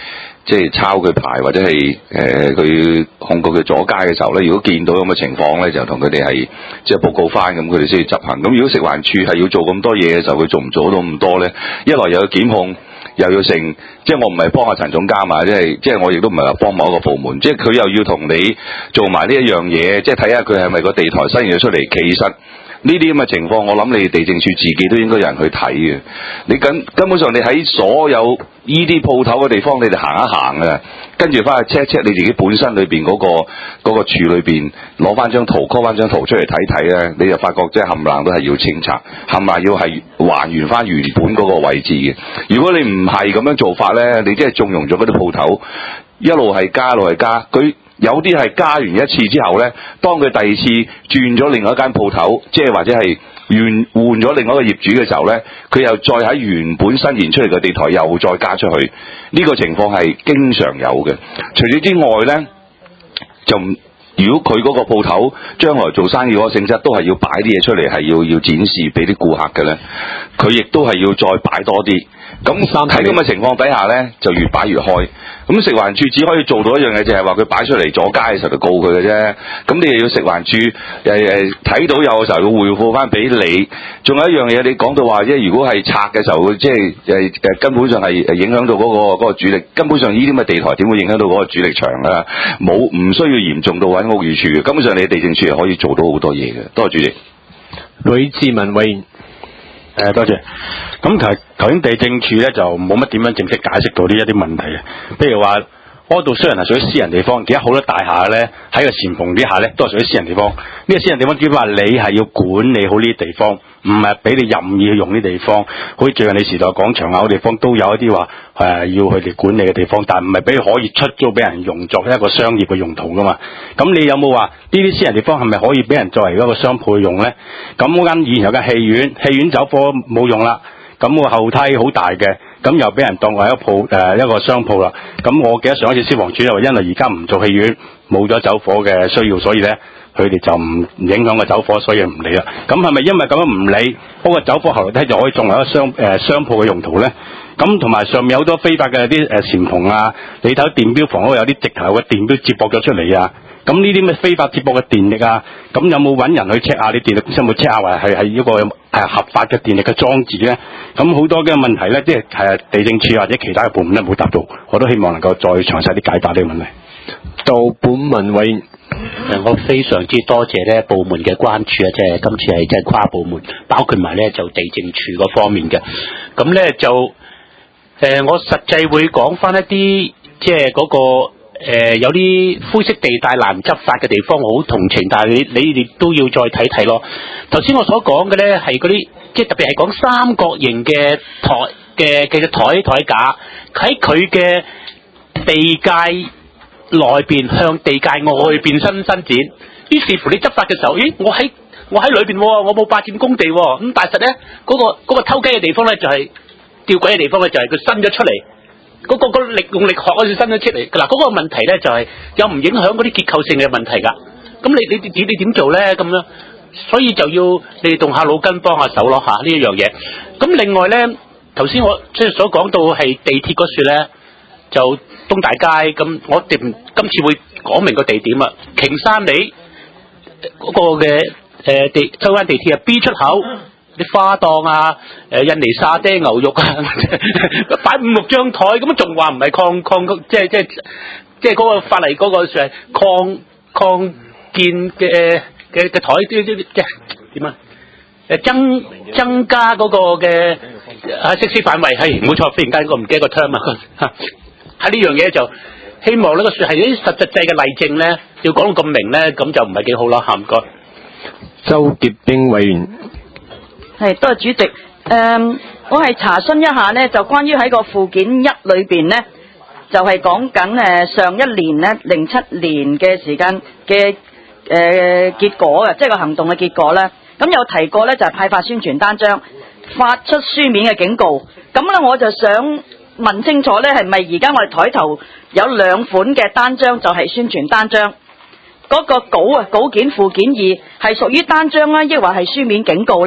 即係抄佢牌或者係佢控告佢阻街嘅時候咧，如果見到咁嘅情況咧，就同佢哋係即係報告翻，咁佢哋先要執行。咁如果食環署係要做咁多嘢嘅時候，佢做唔做到咁多咧？一來又要檢控，又要成，即係我唔係幫阿陳總監啊，即係我亦都唔係話幫某一個部門，即係佢又要同你做埋呢一樣嘢，即係睇下佢係咪個地台伸咗出嚟。其實呢啲咁嘅情況，我諗你地政處自己都應該有人去睇嘅。你根本上你喺所有呢啲鋪頭嘅地方，你哋行一行啊，跟住翻去 check 你自己本身裏邊嗰個處裏邊攞翻張圖 call 翻張圖出嚟睇睇咧，你就發覺即係冚唪唥都係要清拆，冚唪唥要係還原翻原本嗰個位置嘅。如果你唔係咁樣做法咧，你即係縱容咗嗰啲鋪頭一路係加，一路係加，佢有啲係加完一次之後咧，當佢第二次轉咗另外一間鋪頭，即係或者係換咗另外一個業主嘅時候咧，佢又再喺原本伸延出嚟嘅地台又再加出去，呢個情況係經常有嘅。除此之外咧，就如果佢嗰個鋪頭將來做生意嗰個性質都係要擺啲嘢出嚟，係要展示俾啲顧客嘅咧，佢亦都係要再擺多啲。咁喺咁嘅情況底下咧，就越擺越開。咁食環署只可以做到一樣嘢，就係話佢擺出嚟阻街嘅時候就告佢嘅啫。咁你又要食環署睇到有嘅時候要回報翻俾你。仲有一樣嘢，你講到話，即係如果係拆嘅時候，即係根本上係影響到嗰個主力。根本上呢啲咁嘅地台點會影響到嗰個主力場啊？唔需要嚴重到揾屋宇署嘅。根本上你地政處係可以做到好多嘢嘅。多謝主席。 呂志文委員。 多謝。咁其實頭先地政處咧就冇乜點樣正式解釋到呢一啲問題嘅，譬如話嗰度雖然係屬於私人地方，而家好多大廈咧喺個簷篷之下咧都係屬於私人地方。呢個私人地方只不過話你係要管理好呢啲地方，唔係俾你任意去用呢啲地方。好似最近你時代廣場啊嗰地方都有一啲話要佢哋管理嘅地方，但唔係俾可以出租俾人用作一個商業嘅用途噶嘛。咁你有冇話呢啲私人地方係咪可以俾人作為一個商鋪用咧？咁嗰間以前有間戲院走火冇用啦。咁個後梯好大嘅，咁又俾人當為一個商鋪啦。咁我記得上一次消防處就話，因為而家唔做戲院，冇咗走火嘅需要，所以咧佢哋就唔影響個走火，所以唔理啦。咁係咪因為咁樣唔理，嗰個走火後樓梯就可以作為一個商鋪嘅用途咧？咁同埋上面有好多非法嘅啲簷篷啊，你睇電錶房嗰度有啲直頭嘅電錶接駁咗出嚟啊！咁呢啲咩非法接駁嘅電力啊，咁有冇揾人去 check 下你電力公司有冇 check 下話係一個合法嘅電力嘅裝置咧？咁好多嘅問題咧，即係地政處或者其他嘅部門咧冇答到，我都希望能夠再詳細啲解答呢個問題。 杜本文委員。 我非常之多謝咧部門嘅關注啊！即係今次係即係跨部門，包括埋咧就地政處嗰方面嘅。咁咧就我實際會講翻一啲即係嗰個。有啲灰色地帶難執法嘅地方，我好同情，但係你哋都要再睇睇咯。頭先我所講嘅咧係嗰啲，即係特別係講三角形嘅台架喺佢嘅地界內邊向地界外邊伸展。於是乎你執法嘅時候，咦？我喺裏邊，我冇霸佔工地，咁但係實咧嗰個偷雞嘅地方咧就係吊詭嘅地方咧就係佢伸咗出嚟。嗰個用力學嗰時伸咗出嚟，嗱嗰個問題咧就係又唔影響嗰啲結構性嘅問題㗎。咁你點做咧？咁樣，所以就要你哋動下腦筋幫下手咯嚇呢一樣嘢。咁另外咧，頭先我即係所講到係地鐵嗰處咧，就東大街咁，我哋今次會講明個地點啊，瓊山里嗰個嘅周灣地鐵啊 B 出口。啲花檔啊，印尼沙爹牛肉啊，擺5-6張台，咁仲話唔係抗即係嗰個法例嗰個係抗建嘅台啲即係點啊？增加嗰個嘅適施範圍係冇錯，忽然間我唔記得個 term 啊，喺呢樣嘢就希望呢個係啲實際嘅例證咧，要講到咁明咧，咁就唔係幾好啦，唔該。 周潔冰委員。 係，多謝主席。我係查詢一下呢，就關於喺個附件1裏邊呢，就係講緊上一年呢07年嘅時間嘅結果嘅，即係個行動嘅結果呢。咁有提過呢，就係派發宣傳單張，發出書面嘅警告。咁呢，我就想問清楚呢，係咪而家我哋台頭有2款嘅單張，就係宣傳單張？嗰個稿件附件2係屬於單張啦，抑或係書面警告呢？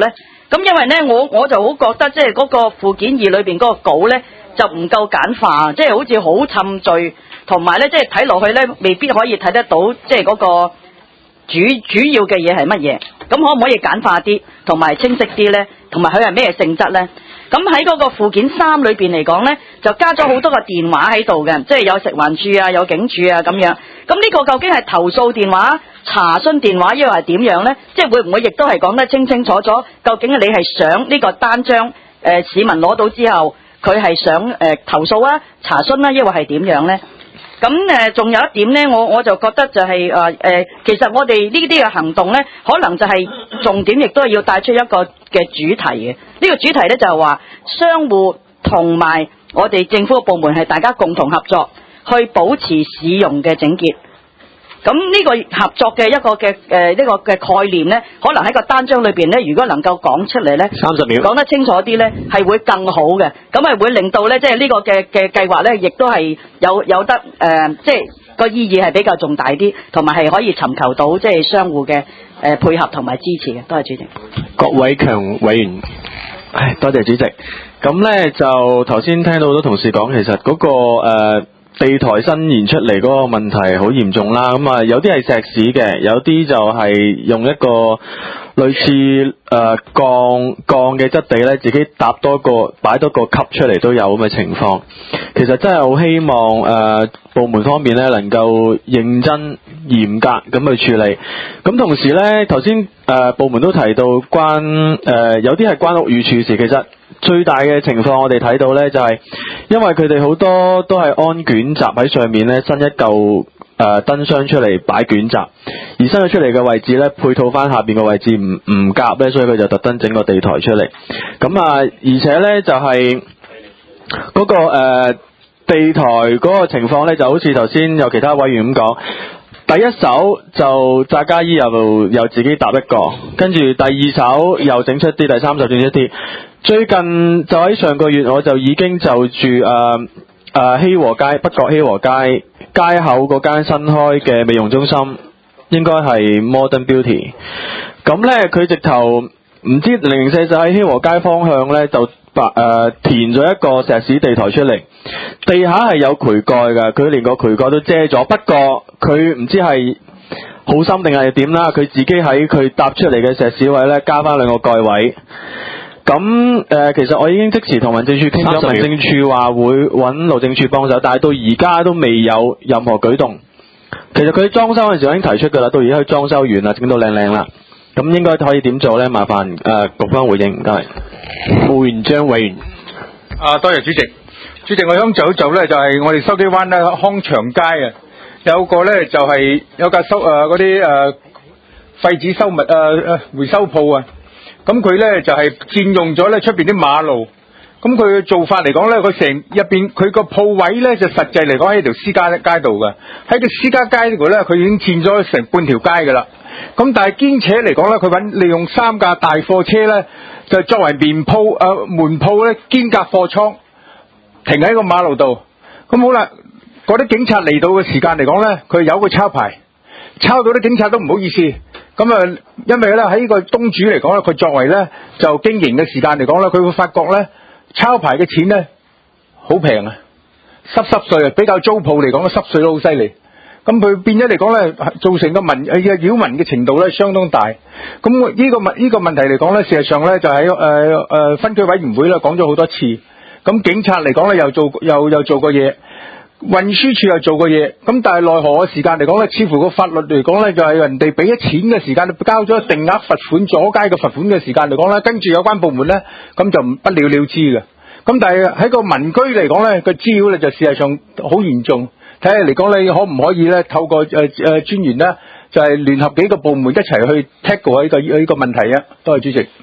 咁因為呢，我就好覺得即係嗰個附件2裏邊嗰個稿呢，就唔夠簡化，即係好似好沉醉，同埋呢，即係睇落去呢，未必可以睇得到即係嗰個主要嘅嘢係乜嘢。咁可唔可以簡化啲，同埋清晰啲呢？同埋佢係咩性質呢？咁喺嗰個附件3裏邊嚟講呢，就加咗好多個電話喺度嘅，即係有食環署啊，有警署啊咁樣。咁呢個究竟係投訴電話、查詢電話，抑或係點樣呢？即係會唔會亦都係講得清清楚楚？究竟你係想呢個單張市民攞到之後，佢係想投訴啊、查詢啊，抑或係點樣呢？咁仲有一點呢，我就覺得就係其實我哋呢啲嘅行動呢，可能就係重點，亦都係要帶出一個嘅主題嘅。呢個主題呢，就係話商戶同埋我哋政府嘅部門係大家共同合作，去保持市容嘅整潔。咁呢個合作嘅一個嘅呢個嘅概念呢，可能喺個單張裏邊呢，如果能夠講出嚟呢，30秒講得清楚啲呢，係會更好嘅。咁係會令到呢，即係呢個嘅計劃呢，亦都係有得即係個意義係比較重大啲，同埋係可以尋求到即係商戶嘅配合同埋支持嘅。多謝主席。 郭偉強委員，多謝主席。咁呢，就頭先聽到好多同事講，其實嗰個地台伸延出嚟嗰個問題好嚴重啦，咁啊有啲係石屎嘅，有啲就係用一個類似鋼嘅質地咧，自己擺多個級出嚟都有咁嘅情況。其實真係好希望部門方面咧能夠認真嚴格咁去處理。咁同時咧，頭先部門都提到有啲係關屋宇署事，其實最大嘅情況我哋睇到咧就係因為佢哋好多都係安捲閘喺上面咧，伸一嚿燈箱出嚟擺捲閘，而伸咗出嚟嘅位置咧配套翻下邊嘅位置唔夾咧，所以佢就特登整個地台出嚟。咁而且咧就係嗰個地台嗰個情況咧，就好似頭先有其他委員咁講，第一手就扎家衣又自己搭一個，跟住第二手又整出啲，第三手整出啲。最近就喺上個月，我就已經就住希和街北角希和街街口嗰間新開嘅美容中心，應該係 Modern Beauty。咁咧佢直頭唔知004就喺希和街方向咧就填咗一個石屎地台出嚟，地下係有渠蓋㗎，佢連個渠蓋都遮咗。不過佢唔知係好心定係點啦，佢自己喺佢搭出嚟嘅石屎位咧加翻2個蓋位。咁其實我已經即時同民政處傾咗，民政處話會揾路政處幫手，但係到而家都未有任何舉動。其實佢裝修嘅時候已經提出㗎啦，到而家佢裝修完啦，整到靚靚啦。咁應該可以點做呢？麻煩局方回應，唔該。副員張委員。 多謝主席。主席，我想就呢，就係我哋筲箕灣咧康祥街啊，有個呢，就係有架嗰啲廢紙收物回收鋪啊。咁佢咧就係佔用咗咧出邊啲馬路，咁佢嘅做法嚟講咧，佢成入邊佢個鋪位咧就實際嚟講喺條私家街道嘅，喺個私家街度咧佢已經佔咗成半條街噶啦。咁但係兼且嚟講咧，佢利用3架大貨車咧就作為門鋪咧兼隔貨倉停喺個馬路度。咁好啦，嗰啲警察嚟到嘅時間嚟講咧，佢有個抄牌，抄到啲警察都唔好意思。咁因為咧喺個東主嚟講咧，佢作為咧就經營嘅時間嚟講咧，佢會發覺咧抄牌嘅錢咧好平啊，濕碎啊，比較租鋪嚟講咧濕碎都好犀利。咁佢變咗嚟講咧，造成個擾民嘅程度咧相當大。咁呢個問題嚟講咧，事實上咧就喺分區委員會咧講咗好多次。咁警察嚟講咧又做過嘢。運輸處又做過嘢，咁但係奈何嘅時間嚟講咧，似乎個法律嚟講咧就係人哋俾咗錢嘅時間，交咗定額罰款阻街嘅罰款嘅時間嚟講咧，跟住有關部門咧咁就不了了之嘅。咁但係喺個民居嚟講咧，個滋擾咧就事實上好嚴重。睇下嚟講咧，可唔可以咧透過專員咧就係聯合幾個部門一齊去 tackle 呢個問題啊？多謝主席。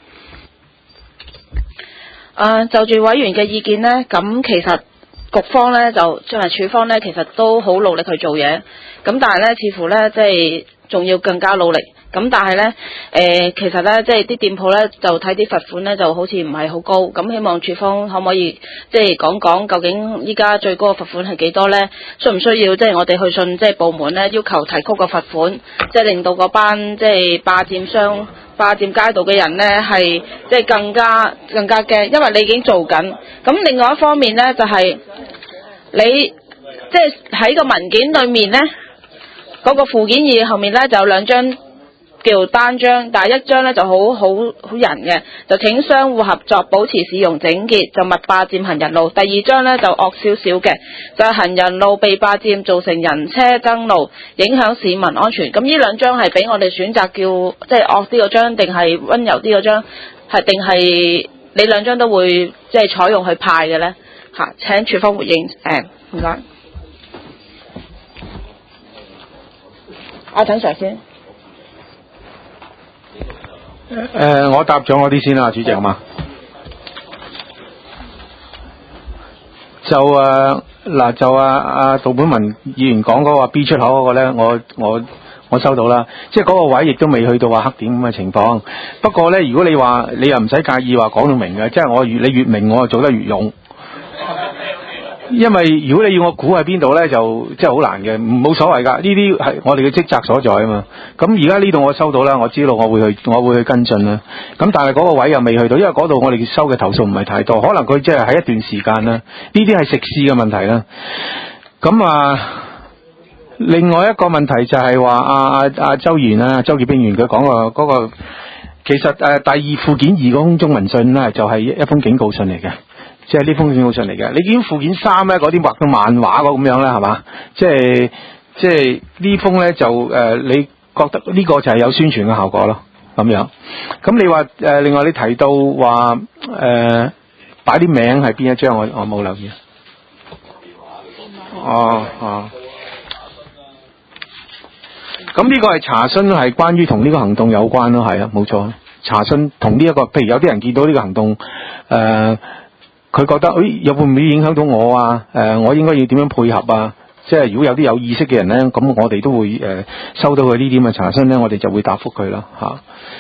就住委員嘅意見咧，咁其實局方咧就作為處方咧，其實都好努力去做嘢。咁但係咧，似乎咧即係仲要更加努力。咁但係呢，其實呢，即係啲店鋪呢，就睇啲罰款呢，就好似唔係好高。咁希望處方可唔可以即係講講究竟依家最高嘅罰款係幾多呢？需唔需要即係我哋去信即係部門呢，要求提高個罰款，即係令到嗰班即係霸佔街道嘅人呢，係即係更加驚，因為你已經做緊。咁另外一方面呢，就係你即係喺個文件裏面呢，嗰個附件2後面呢，就有2張叫單張，但係一張呢就好人嘅，就請商戶合作保持市容整潔，就勿霸佔行人路。第2張呢就惡少少嘅，就係行人路被霸佔造成人車爭路，影響市民安全。咁呢2張係俾我哋選擇，叫即係惡啲嗰張定係溫柔啲嗰張，定係你2張都會即係採用去派嘅呢？請處方回應。唔該。阿陳 Sir 先。 我答咗我啲先啦，主席好嘛？就杜本文議員講嗰個 B 出口嗰個咧，我收到啦，即係嗰個位亦都未去到話黑點咁嘅情況。不過咧，如果你話你又唔使介意話講到明嘅，即係你越明，我就做得越勇。因為如果你要我估喺邊度咧，就即係好難嘅，冇所謂㗎。呢啲係我哋嘅職責所在啊嘛。咁而家呢度我收到啦，我知道我會去跟進啦。咁但係嗰個位又未去到，因為嗰度我哋收嘅投訴唔係太多，可能佢即係喺一段時間啦。呢啲係食肆嘅問題啦。咁另外一個問題就係話周議員啦，周潔冰議員佢講嗰個，其實第附件2嗰封中文信咧，就係一封警告信嚟嘅。即係呢封警告信嚟嘅，你見附件3咧嗰啲畫到漫畫咁樣咧，係嘛？即係呢封咧就你覺得呢個就係有宣傳嘅效果咯，咁樣。咁你話另外你提到話擺啲名係邊一張，我冇留意。咁呢個係查詢係關於同呢個行動有關咯，係啊，冇錯。查詢同呢一個，譬如有啲人見到呢個行動佢覺得有會唔會影響到我啊？我應該要點樣配合啊？即係如果有啲有意識嘅人咧，咁我哋都會收到佢呢啲咁嘅查詢咧，我哋就會答覆佢啦嚇。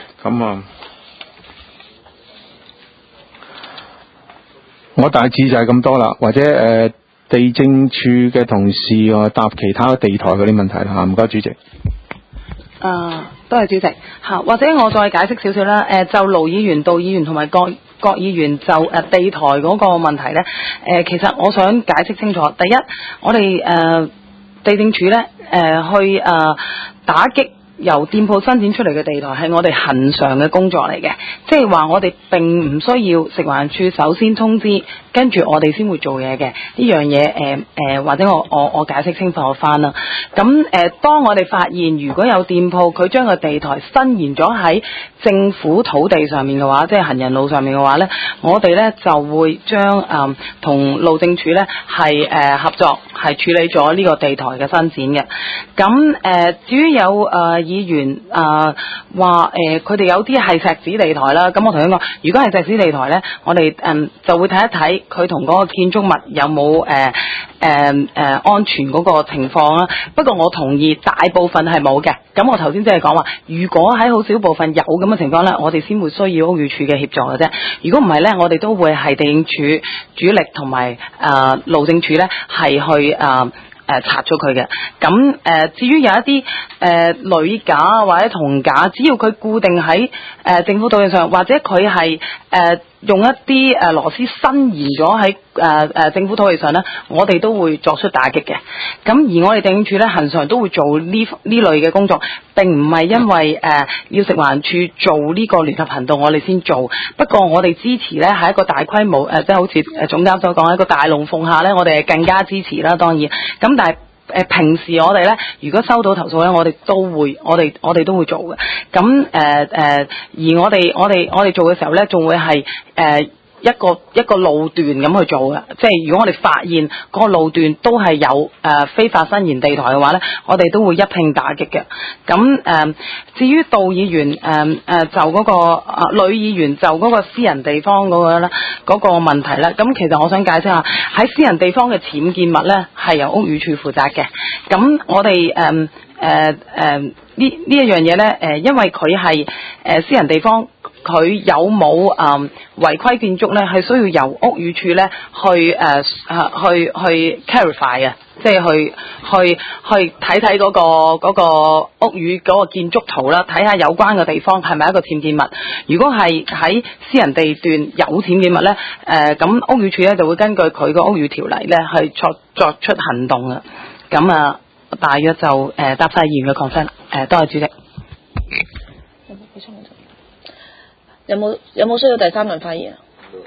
我大致就係咁多啦，或者地政處嘅同事答其他地台嗰啲問題啦嚇。唔該，主席。 多謝主席嚇，或者我再解釋少少啦。就盧議員、杜議員同埋郭議員就地台嗰個問題咧，其實我想解釋清楚。第一，我哋地政處咧去打擊由店鋪伸展出嚟嘅地台係我哋恆常嘅工作嚟嘅，即係話我哋並唔需要食環署首先通知，跟住我哋先會做嘢嘅呢樣嘢。或者我解釋清楚翻啦。咁當我哋發現如果有店鋪佢將個地台伸延咗喺政府土地上面嘅話，即係行人路上面嘅話咧，我哋咧就會將同路政署咧係合作，係處理咗呢個地台嘅伸展嘅。咁至於有議員話佢哋有啲係石屎地台啦，咁我同佢講，如果係石屎地台咧，我哋就會睇一睇佢同嗰個建築物有冇安全嗰個情況啦。不過我同意大部分係冇嘅。咁我頭先即係講話，如果喺好少部分有咁嘅情況咧，我哋先會需要屋宇署嘅協助嘅啫。如果唔係咧，我哋都會係地政署主力同埋路政署咧係去拆咗佢嘅。咁至於有一啲鋁架或者銅架，只要佢固定喺政府土地上，或者佢係用一啲螺絲伸延咗喺政府土地上咧，我哋都會作出打擊嘅。咁而我哋地政處咧，恆常都會做呢類嘅工作，並唔係因為要食環署做呢個聯合行動我哋先做。不過我哋支持咧係一個大規模即係好似總監所講一個大龍鳳下咧，我哋係更加支持啦，當然。咁但係平時我哋咧，如果收到投訴咧，我哋都會做嘅。咁而我哋做嘅時候咧，仲會係一個路段咁去做嘅。即係如果我哋發現嗰個路段都係有非法伸延地台嘅話咧，我哋都會一併打擊嘅。咁至於杜議員就嗰個呂議員就嗰個私人地方嗰個咧嗰個問題咧，咁其實我想解釋下，喺私人地方嘅僭建物咧係由屋宇署負責嘅。咁我哋一樣嘢咧，因為佢係私人地方，佢有冇違規建築咧，係需要由屋宇署咧去 clarify 嘅，即係去睇睇嗰個屋宇嗰個建築圖啦，睇下有關嘅地方係咪一個僭建物。如果係喺私人地段有僭建物咧，咁屋宇署咧就會根據佢個屋宇條例咧去作出行動啊。咁啊，大約就答晒議員嘅 concern。多謝主席。 有冇需要第三輪發言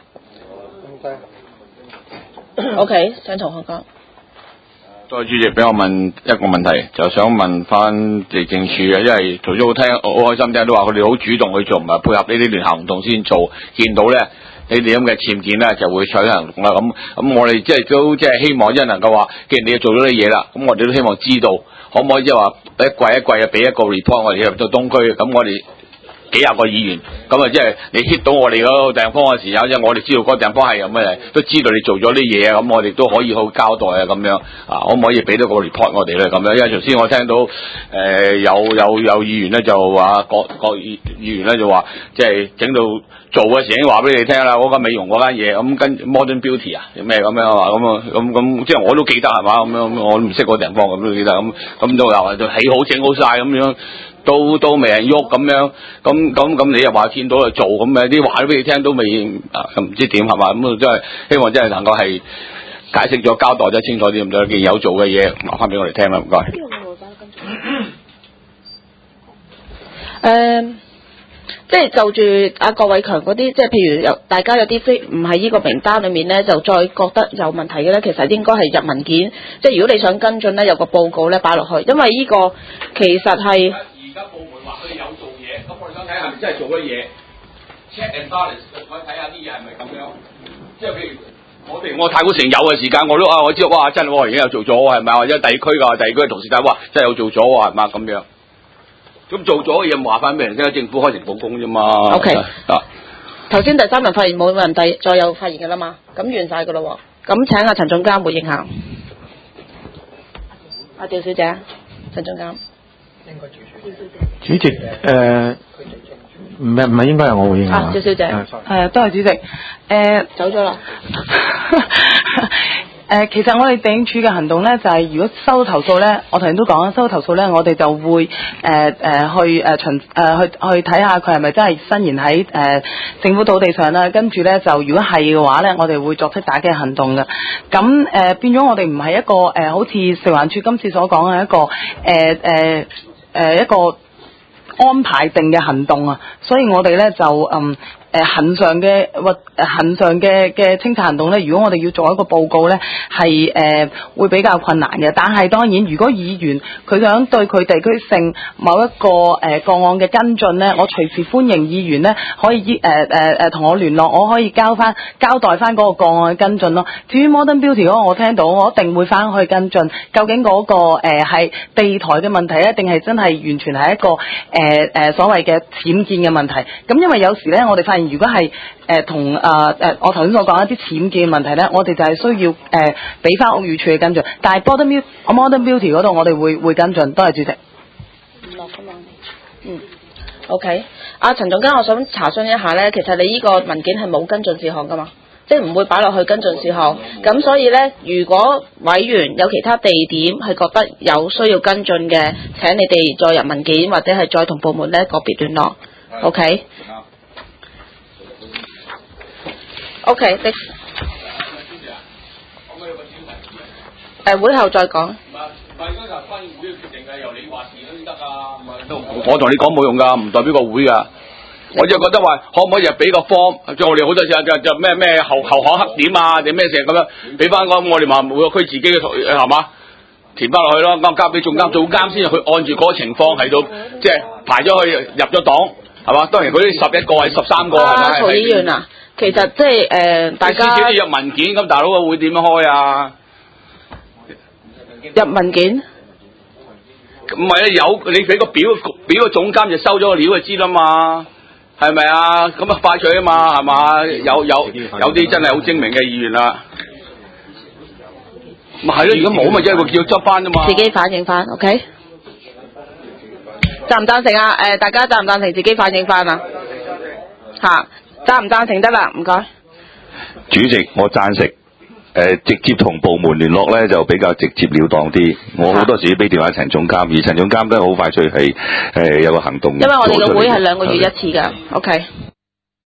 ？OK， 想同學講。 多謝主席俾我問一個問題，就想問翻地政處嘅，因為頭先好開心聽都話佢哋好主動去做，唔係配合呢啲聯合行動先做，見到咧你哋咁嘅僭建咧就會採取行動啦。咁我哋都希望能夠話，既然你做咗啲嘢啦，咁我哋都希望知道可唔可以話一季一季俾一個 report 我哋入到東區，咁我哋幾廿個議員，咁啊即係你 hit 到我哋嗰個地方嘅時候，即係我哋知道嗰個地方係有咩，都知道你做咗啲嘢啊，咁我哋都可以好交代啊咁樣啊，可唔可以俾到個 report 我哋咧咁樣？因為頭先我聽到有議員咧就話各議員咧就話，即係整到做嘅時已經話俾你聽啦，嗰間美容嗰間嘢咁跟 Modern Beauty 啊，咩咁樣啊咁即係我都記得係嘛咁樣，我都唔識嗰個地方咁都記得咁都又就起好整好晒咁樣。都未人喐咁樣，咁你又話見到就做咁嘅，啲話都俾你聽都未唔知點係嘛？咁真係希望真係能夠係解釋咗交代得清楚啲咁多，既然有做嘅嘢，麻煩俾我哋聽啦，唔該。 即係就住阿郭偉強嗰啲，即係譬如大家有啲非唔係呢個名單裏面咧，就再覺得有問題嘅咧，其實應該係入文件，即係如果你想跟進咧，有個報告咧擺落去，因為呢個其實係。 而家部門話佢哋有做嘢，咁我哋想睇下係咪真係做咗嘢 ，check and balance， 我睇下啲嘢係咪咁樣。即係譬如我太古城有嘅時間，我都我知道哇真喎，已經有做咗係咪？或者第二區㗎，第二區嘅同事睇哇真係有做咗喎係嘛咁樣。咁做咗嘅嘢話翻俾人聽，政府開誠佈公啫嘛。 OK。頭先第三輪發言冇人再有發言㗎啦嘛，咁完晒㗎咯喎。咁請阿陳總監回應下。阿趙小姐，陳總監。 主席，唔係應該係我回應啊。 趙小姐， 多謝主席。 走咗啦。 其實我哋地政處嘅行動咧，就係如果收到投訴咧，我頭先都講啦，收到投訴咧，我哋就會去睇下佢係咪真係伸延喺政府土地上啦。跟住咧就如果係嘅話咧，我哋會作出打擊行動嘅。咁變咗我哋唔係一個好似食環署今次所講嘅一個安排定嘅行動啊，所以我哋咧就恆常嘅清拆行動咧，如果我哋要做一個報告咧，係會比較困難嘅。但係當然，如果議員佢想對佢地區性某一個個案嘅跟進咧，我隨時歡迎議員咧可以同我聯絡，我可以交代翻嗰個個案嘅跟進咯。至於 Modern Beauty 嗰個，我聽到我一定會翻去跟進，究竟嗰個係地台嘅問題咧，定係真係完全係一個所謂嘅僭建嘅問題？咁因為有時咧，我哋發現如果係同我頭先所講一啲僭建嘅問題咧，我哋就係需要俾翻屋宇署去跟進。但係 Modern Beauty 嗰度，我哋會跟進。多謝主席。 OK。阿陳總監，我想查詢一下咧，其實你呢個文件係冇跟進事項噶嘛？即係唔會擺落去跟進事項。咁所以咧，如果委員有其他地點係覺得有需要跟進嘅，請你哋再入文件或者係再同部門咧個別聯絡。OK。OK，會後再講。 唔係嗰個分會嘅決定嘅，由你話事都先得㗎。我同你講冇用㗎，唔代表個會㗎。我就覺得話，可唔可以俾個 form， 即係我哋好多時就咩後巷黑點啊，定咩成咁樣，俾翻我哋話每個區自己嘅係嘛，填翻落去咯，咁交俾總監先去按住嗰個情況喺度，即係排咗去入咗黨係嘛？當然嗰啲11個係13個係咪？ 曹議員啊，其實即係大家少入文件，咁大佬個會點樣開啊？ 入文件。 唔係啊，你俾個表個總監就收咗個料就知啦嘛，係咪啊？咁啊快脆啊嘛，係嘛？有啲真係好精明嘅議員啦，咪係咯，如果冇咪即係個叫執翻啫嘛。 自己反映翻 ，OK。 贊唔贊成啊？大家贊唔贊成自己反映翻啊？贊唔贊成得啦？唔該。 主席，我贊成。直接同部門聯絡咧就比較直接了當啲。我好多時俾電話陳總監，而陳總監都好快脆係有個行動。 因為我哋嘅會係2個月一次㗎。OK。